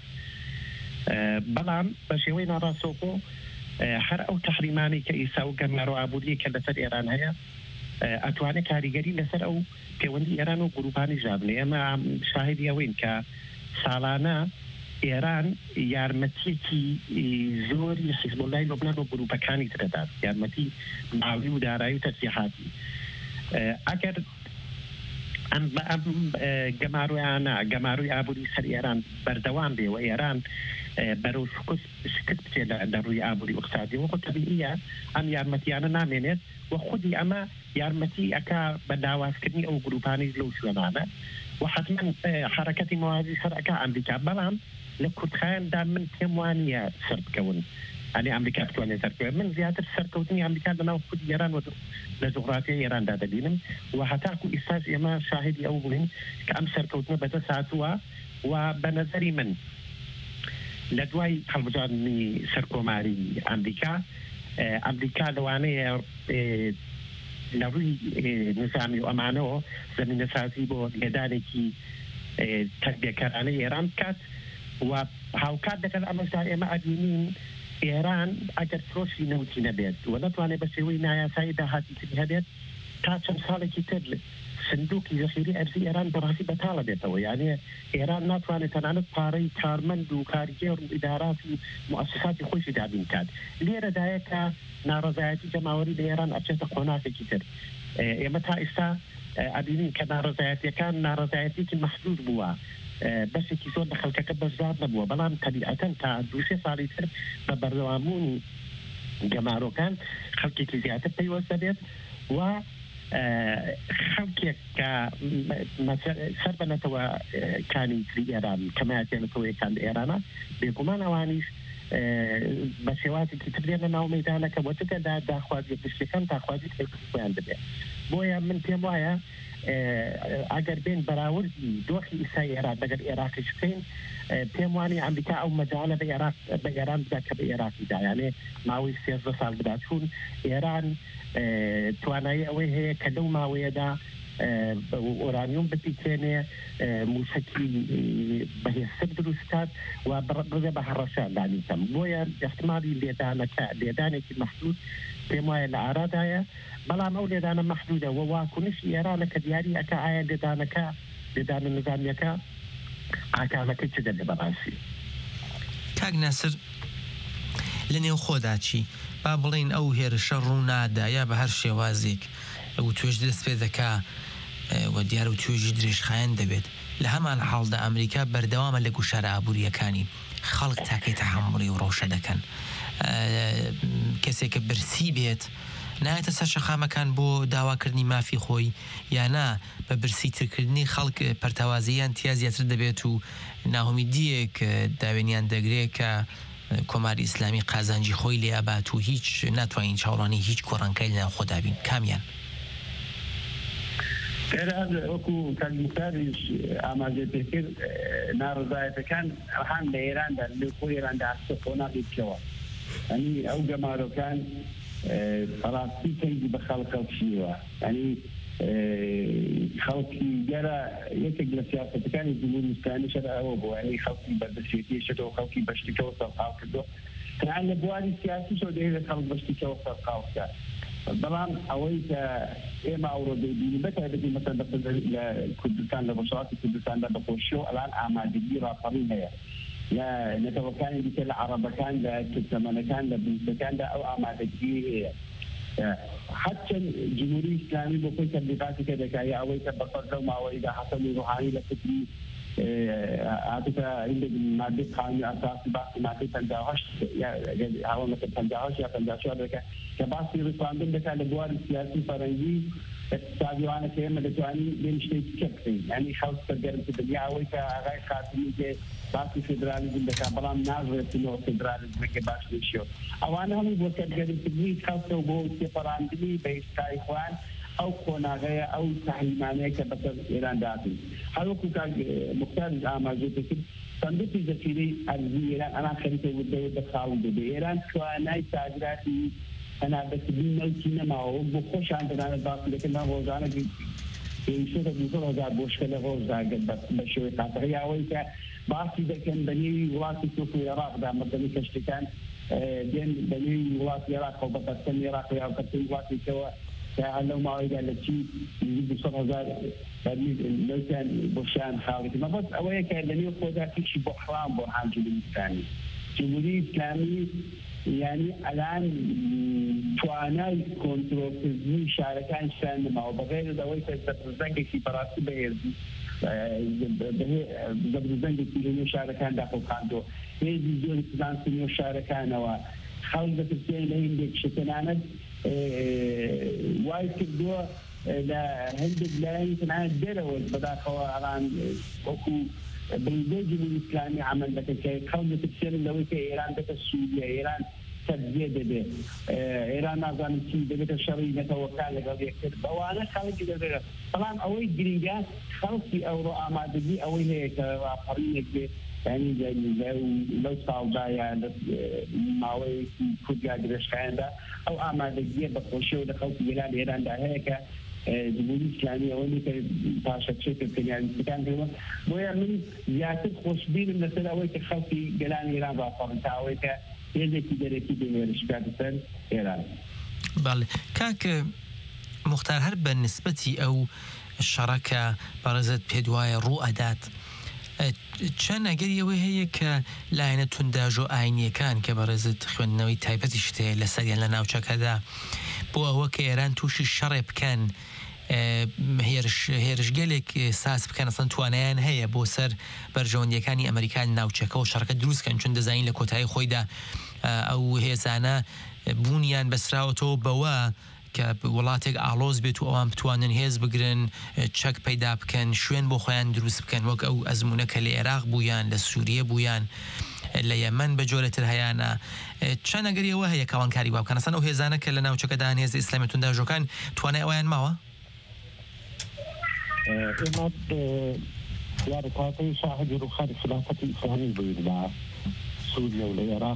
بەڵام بە شێوەی ناڕاستەوخۆ هەر ئەو تەحریمانی کە ئیسا و گەرمارە و ئابووری کە لەسەر ئێران هەیە ئەتوانێت کاریگەری لەسەر ئەو پەیوەندی ئێران و گروپانی ژابنێ. ئێمە شاهدی ئەوەین کە ساڵانە ئێران یارمەتیەکی زۆری حیزبوڵای لۆبنان و گروپەکانی ترەدات یارمەتی ماڵی و دارایی و تەسلیحاتی ئەگەر ئەم گەمارویانە گەماروی ئابووری سەر ئێران بەردەوام بێ و ئێران بەرەو شکت بچێت لە ڕووی ئابووری اقتصادی وەکو تەبیعیە ئەم یارمەتیانە نامێنێت و خودی ئەمە یارمەتی ئەکا بە داوازکردنی ئەو گروپانی لەو شوێنانە و حتما حرەکەتی موازی سەر ئەکا ئەمریکا بەڵام لە کورتخایاندا من پێم وانە سەر بکەون ئەنی ئەمریکا بتوانێت سەرکەوێت من زیاتر سەرکەوتنی ئەمریکا لەناو خودی ئێران لە جوغرافیای ئێراندا دەبینم و هەتاکو ئیساس ئێمە شاهدی ئەو بووین کە ئەم سەرکەوتنە بەدەست هاتووە و بە نەزەری من لە دوای هەڵبژاردننی سەرکۆماری ئەمریکا ئەمریکا لەوانەیە لە ڕووی نظامی و ئەمانەوە زەمینەسازی بۆ لێدانێکی تەربیەکارانەی ئێران بکات و هاوکات دەکەن ئەمەشدا ئێمە ئەبینین ئێران ئەگەر فرۆشی نەوتی نەبێت و نەتوانێت بە شێوەی نایاسایی داهاتیتری هەبێت تا چەند ساڵێکی تر سندوقی ذخیری ئەرزی ئێران بەڕاستی بەتاڵە بێتەوە یعنی ئێران ناتوانێت تەنانەت پارەی کارمەند و کاریگەر و ئیدارات و مؤسساتی خۆشی دابین کات لێرەدایە کە ناڕەزایەتی جەماوەری لە ئێران ئەچێتە قۆناغێکی تر ئێمە تا ئێستا ئەبینین کە ناڕەزایەتیەکان ناڕەزایەتێکی مەحدود بووە بەشێکی زۆر لە خەڵکەکە بەشدار نەبووە بەڵام تەبیعەتەن تا دوو سێ ساڵی تر بە بەردەوامبوونی گەمارۆکان خەڵکێکی زیاتر پەیوەست دەبێت و خەڵکێک کە سەر بنەتەوە کانی تری ئێران کەمایەتێنەوە یەکان لە ئێرانە بێگومان ئەوانیش بە شێوازێکی ترێنە ناو مەیدانەکە وەتەدا داخوازی پشتەکان تاخوازی خۆیان دەبێت بۆیە من پێم وایە ئەگەر بێن بەراوردی دۆخی ئیسای ئێران لەگەر عێراقیش بکەین پێم وانی ئەمریکا ئەو مەجاڵە بە عێراق بە ئێران بدا کە بە عێراقیدا یانێ ماوەی سێزدە ساڵ بدا چوون ئێران توانایی ئەوەی هەیە کە لەو ماوەیەدا ئۆرانیوم بپیکێنێ موشکی بەهێزتر دروستکات و بڕێ بە هەڕەشان دانیتەم بۆیە احتمالی لێدانەکە لێدانێکی مەحدود پێم وایە لە ئارادایە بەڵام ئەو لێدانە مەحدودە و واکنشی ئێرانە کە دیاری ئەکا ئایا لێدانەکە لێدانە نظامیەکە ئاکامەکەی چ دەبێ بەڕاستی
کاک ناسر لە نێو خۆدا چی با بڵین ئەو هێرشە ڕوونادا یا بە هەر شێوازێک و توێژ دەست پێ دەکا و دیارە و توێژی درێژخایەن دەبێت لە هەمان حاڵدا ئەمریکا بەردەوامە لە گوشارە ئابوووریەکانی خەڵک تاکەی تەحمڵی و ڕۆشە دەکەن کەسێکە برسی بێت نایەتە سەر شەقامەکان بۆ داواکردنی مافی خۆی یانا بە برسی ترکردنی خەڵک پەرتەوازیان تیا زیاتر دەبێت و ناهۆمیدیەک داوێنیان دەگرێت کە کۆماری ئیسلامی قازانجی خۆی لێ ئابات و هیچ ناتوانین چاوەڕانی هیچ کۆڕانکەی لە خۆدابین کامیان
وەکو کالیمتاریش ئاماژە پێکرد ناڕزایەتەکان هەم لە ئێراندا لە خۆی ئێراندا هەستە خۆناغی بکەوە ئەنی ئەو گەمارۆکان بەڕاستی پەیدی بە خەڵکەڵکیوە ئەنی خەڵکی گەرە یەکێک لە سیاسەتەکانی جمهوری ئیسلامی شەرە ئەوە بوو ئەنی خەڵکی بەردەستێتیشەوە خەڵکی بەشتیکەوە سەرقاو کردو تەنانەت لە بواری سیاسی شەوە دەیەوێت خەڵک بەشتیکەوە سەرقاو بکات بەڵام ئەوەی کە ئێمە ئەوڕۆ دەبینی بەتایبەتی مەسەڵەن لە کوردستان لە بەشڵاتی کوردستاندا بەخۆشی و ئەلان ئامادەگی ڕاپەڕی هەیە لە نەتەوەکانی دیکە لە عەرەبەکان لە تورکمەنەکان لە بلوچەکاندا ئەو ئامادەگی هەیە حتى جمهوری اسلامی بۆ خۆی تەبلیغاتی کە دەکات یا ئەوەی کە بەسەر لەو ماوەیەدا حەسەن ڕوحانی لە فکری هاتوتە هندێک مادەی قانونی ئاساسی باسی مادەی پەنجا و هەشت هەوڵەکە پەنجا و هەشت یا پەنجا و چوار دەکات کە باسی ڕێکخراندن دەکات لە بواری سیاسی فەرەنگی اقتصادیوانە کە ئێمە دەتوانین بێن شتێکی کە بکەین یعنی خەڵک سەرگەرمکردن یا ئەوەی کە ئاغای خاتمی کە باسی فێدرالیزم دەکات بەڵام ناژڕێتنەوە فێدرالیزمەکە باش نشیۆ ئەوانە هەموو بۆ سەرگەرمکردنی خەڵکەوە بۆ سێپەڕاندنی بە ئێستای خوان ئەو کۆناغەیە ئەو تەحلیمانەیە کە بەسەر ئێران داتن هەروەکو مختار ئاماژەی کرد صندوقی ذخیرەی ئەرزی ئێران ئەمان خەریکە وردەوە بەخاو دەبێ ئێران توانای صادراتی هەنابەتکردنی نەوتی نەماوە بۆ خۆشیان دەدانێت باسی دەکەن ڕۆژانە پێویستە دوو هەزار بۆشکە لە ڕۆژداگەت بە شێوەی قاتەغی ئەوەی کە باسی دەکەن بەنێوی وڵاتی تورک و عێراقدا مردنی کەشتەکان دێن بەنێوی وڵاتی عێراق و بەدەستن عێراق و یاکەتن وڵاتێکەوە لو ما قال لك شيء يجيب صفر هزار لو كان بوشان خالد ما بس أويا كان لني خدا في شيء بحرام برهان جمهوري الإسلامي جمهوري الإسلامي يعني الآن تواناي كنترول شاركان شان ما وبغير دويت الزنق في براسي بهير زبزنج كيلو شاركان داخل خاندو هي ديزول تزان سنيو شاركان و خالد تسين لين ديك شتناند واي كدو لا هند لا يتنعاد ديرو بداخل عن وكو بالبيجي الإسلامي عمل لك كي خالد تسين لو كي إيران دك السورية إيران تجديد ده إيران أظن شيء ده الشرعي نتوكل على كده وأنا خالد كده طبعا أول جريجا خلصي أو آمادگی أول هيك وقرينك يعني لو لو صار جاية ماوي كود جادرش كندا أو آمادگی بخشوا دخلت بلاد إيران ده هيك جمهوري الإسلامي أولي كتاشة شكل كنيان كان هو ويا من زيادة خوشبين المسألة أول كخلصي جلان إيران بافرنتا أول ك يزيد درجة بمرشكات سن إيران.
بله كاك مختار هر بالنسبة أو الشراكة برزت بهدواية رؤدات چەند ئەگەریەوەی هەیە کە لایەنە تونداژ و ئاینیەکان کە بەڕێزت خوێندنەوەی تایبەتی شتەیە لە سەریان لە ناوچەکەدا بۆ ئەوە کە ئێران تووشی شەڕێ بکەن هێرشگەلێک ساس بکەن ئەسڵەن توانایان هەیە بۆ سەر بەرژەوەندیەکانی ئەمریکان ناوچەکە و شەڕەکە دروستکەن چون دەزانین لە کۆتایی خۆیدا ئەو هێزانە بوونیان بەسراوەتەوە بەوە کە وڵاتێک ئالۆز بێت و ئەوان بتوانن هێز بگرن چەک پەیدا بکەن شوێن بۆ خۆیان دروست بکەن وەک ئەو ئەزمونەکە لە عێراق بوویان لە سووریە بوویان لە یەمەن بە جۆرەتر هەیەە چەند ئەگەریەوە هەیە کاوانکاری وا بکەن ئەسەن ئەو هێزانە کە لە ناوچەکەدان هێز ئیسلامی تونداژەکان توانای ئەویان ماوە
ئێمە دیارە تاکەی شاهدی ڕووخانی خلافەتی ئیسلامی بووین لە سووریا و لە عێراق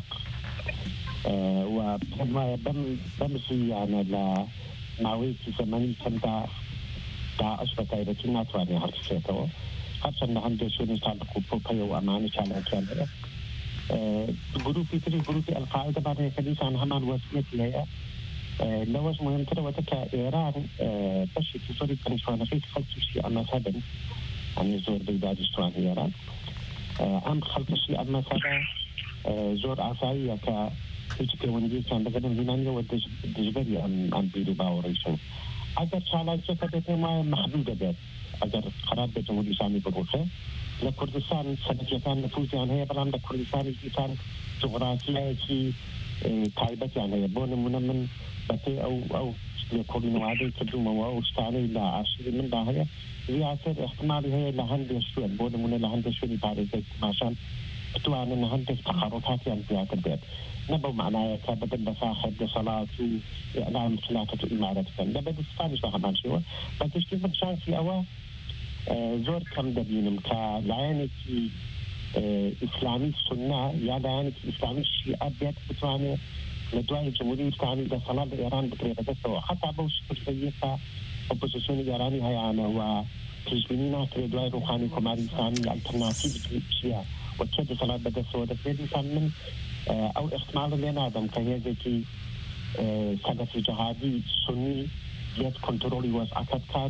و بمشيانە لە ماوەیەکی زەمانی چەندە داعش بە تایبەتی ناتوانێت هەڵبژێتەوە هەرچەندە هەندێک شوێنی تاالق و پۆپەی و ئەمانی چالاکیان هەیە گروپی تری گروپی ئەلقاعیدەمان هەیە کە دیسان هەمان وەزعیەتی هەیە لەوەش مهمترەوەتە کە ئێران بەشێکی زۆری پەنیشتوانەکەی خەڵکیشی ئەمەسەدن ئەنی زۆربەی دادیشتوانی ئێران ئەم خەڵکیشی ئەمەسەدە زۆر ئاساییە کە هیچ پەیوەندیەکیان لەگەڵ هێنانیەوە دژبەری ئەم بیر و باوەڕیشن ئەگەر چالاکیەکە بێت وایە مەحدودە بێت ئەگەر قەرار بێت جمهوری ئیسلامی بڕوخێ لە کوردستان سەنەتیەکان نفوزیان هەیە بەڵام لە کوردستانی دیسان جغرافیایەکی تایبەتیان هەیە بۆ نمونە من بەپێی ئەو ئەو لێکۆڵینەوەی کردومەوە و شتانەی لە ئاشری مندا هەیە زیاتر احتمالی هەیە لە هەندێک شوێن بۆ نمونە لە هەندێک شوێنی پارێزەی ماشان بتوانن هەندێک تەقاڕۆتاتیان زیاتر بێت نبو معناه كابدن بصاحب لصلاة وإعلام خلافة الإمارات كان ده بدي استانش ده همان شيء بس تشتي من شان في أوا زور كم دبينم كلعينك إسلامي السنة يا لعينك إسلامي الشيعة بيت بتواني لدواء الجمهورية الإسلامية ده صلاة إيران بطريقة تسوى حتى بوش بشيء opposition إيراني هاي أنا وتجبينينا كدواء روحاني كماري إسلامي الالترناتيف شيعة وكيف صلاة بدأ سوى ده بيدي من أو احتمال لنا عدم كهيزكي سلفي جهادي سني يد كنترولي وزعكت كات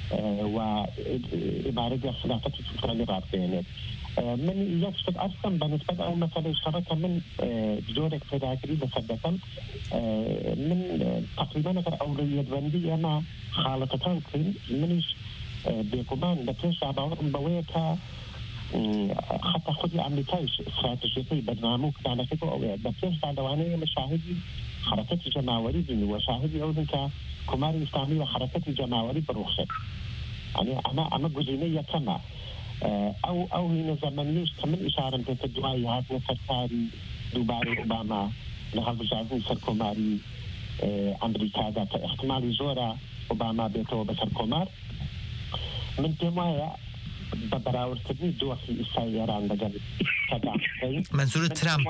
وإبارة خلافة الفكرة رابطينات من يكشف أصلا بالنسبة أو مثلا اشترك من جورك فداكري بسببا من تقريبا أولوية بندي أنا خالقتان كريم منش بيكمان بكيش عبارة بويكا حتى خذي أمريكا استراتيجية برنامج كان فيكو أو بكيش بعدوانية مشاهدي حركة جماوري دين وشاهدي أو ذلك كماري إسلامي وحركة جماوري بروحه يعني أنا أنا جزئية كما أو أو هنا زمنيش كمان إشارة بتدعي هذا سركاري دوباري أوباما لهذا جازم سركماري أمريكا ذات احتمال زورا أوباما بيتو بسركمار من تمايا ببراورتني دوخي إسرائيلان لجل كذا
منظور ترامب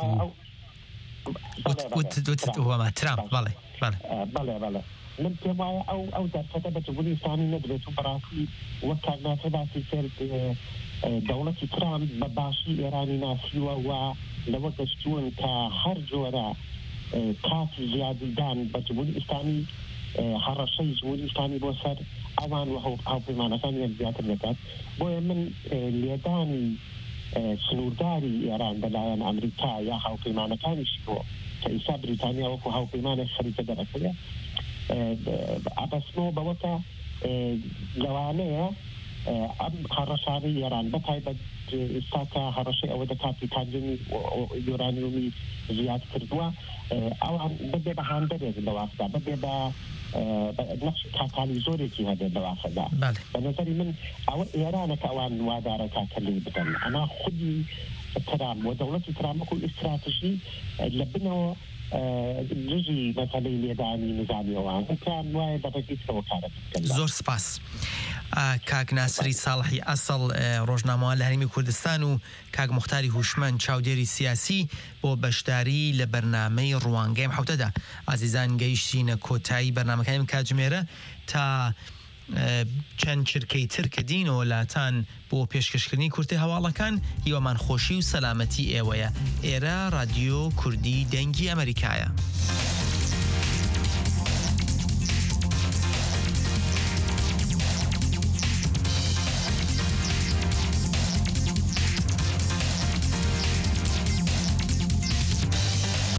وت وت هو ما ترامب بالله بالله
بالله بالله من تمايا أو أو در كتابة جمهورية الإسلامية ندرسوا براسي وكان تبع في سير دولة ترامب بباشي إيراني ناسيوا ولو تشتون كهر جورا كافي زيادة دان بجمهورية الإسلامية هەڕەشەی جمهوریستانی بۆ سەر ئەوان و هاوپەیمانەکانیان زیاتر دەکات بۆیە من لێدانی سنوورداری ئێران بەلایەن ئەمریکا یا هاوپەیمانەکانیشی بۆ کە ئیسا بریتانیا وەکو هاوپەیمانێک خەریکە دەرەکەوێت ئابەسمەوە بەوەکە لەوانەیە ئەم هەڕەشانەی ئێران بەتایبەت ئێستاکە هەڕەشەی ئەوە دەکات پیتانجێنی یۆرانیومی زیاد کردووە ئەوان ببێ بە هاندەرێک لەواسدا ببێ بە نەخش تاکالی زۆرێکی هەبێ لەواسەدا بە نظری من ئەوە ئێرانەکە ئەوان وادارەکە کە لێ بدەن ئەنا خودی ترام و دەوڵەتی ترامەکو ئیستراتژی لە بنەوە جزی مەسەلەی لێدانی نظامیەوان کان وایە بەڕێگیتەوە کارەکە بکەن.
زۆر سپاس. کاک ناسری ساڵحی ئەسڵ ڕۆژنامەوە لە هەرێمی کوردستان و کاک موختاری هوشمەند چاودێری سیاسی بۆ بەشداری لە بەرنامەی ڕوانگەیم حوتەدا. ئازیزان گەیشتینە کۆتایی بەرنامەکانیم کاتژمێرە تا چەند چرکەی ترکە دینەوە لاتان بۆ پێشکەشکردنی کورتی هەواڵەکان هیوەمان خۆشی و سەلامەتی ئێوەیە. ئێرە رادیۆ کوردی دەنگی ئەمریکایە.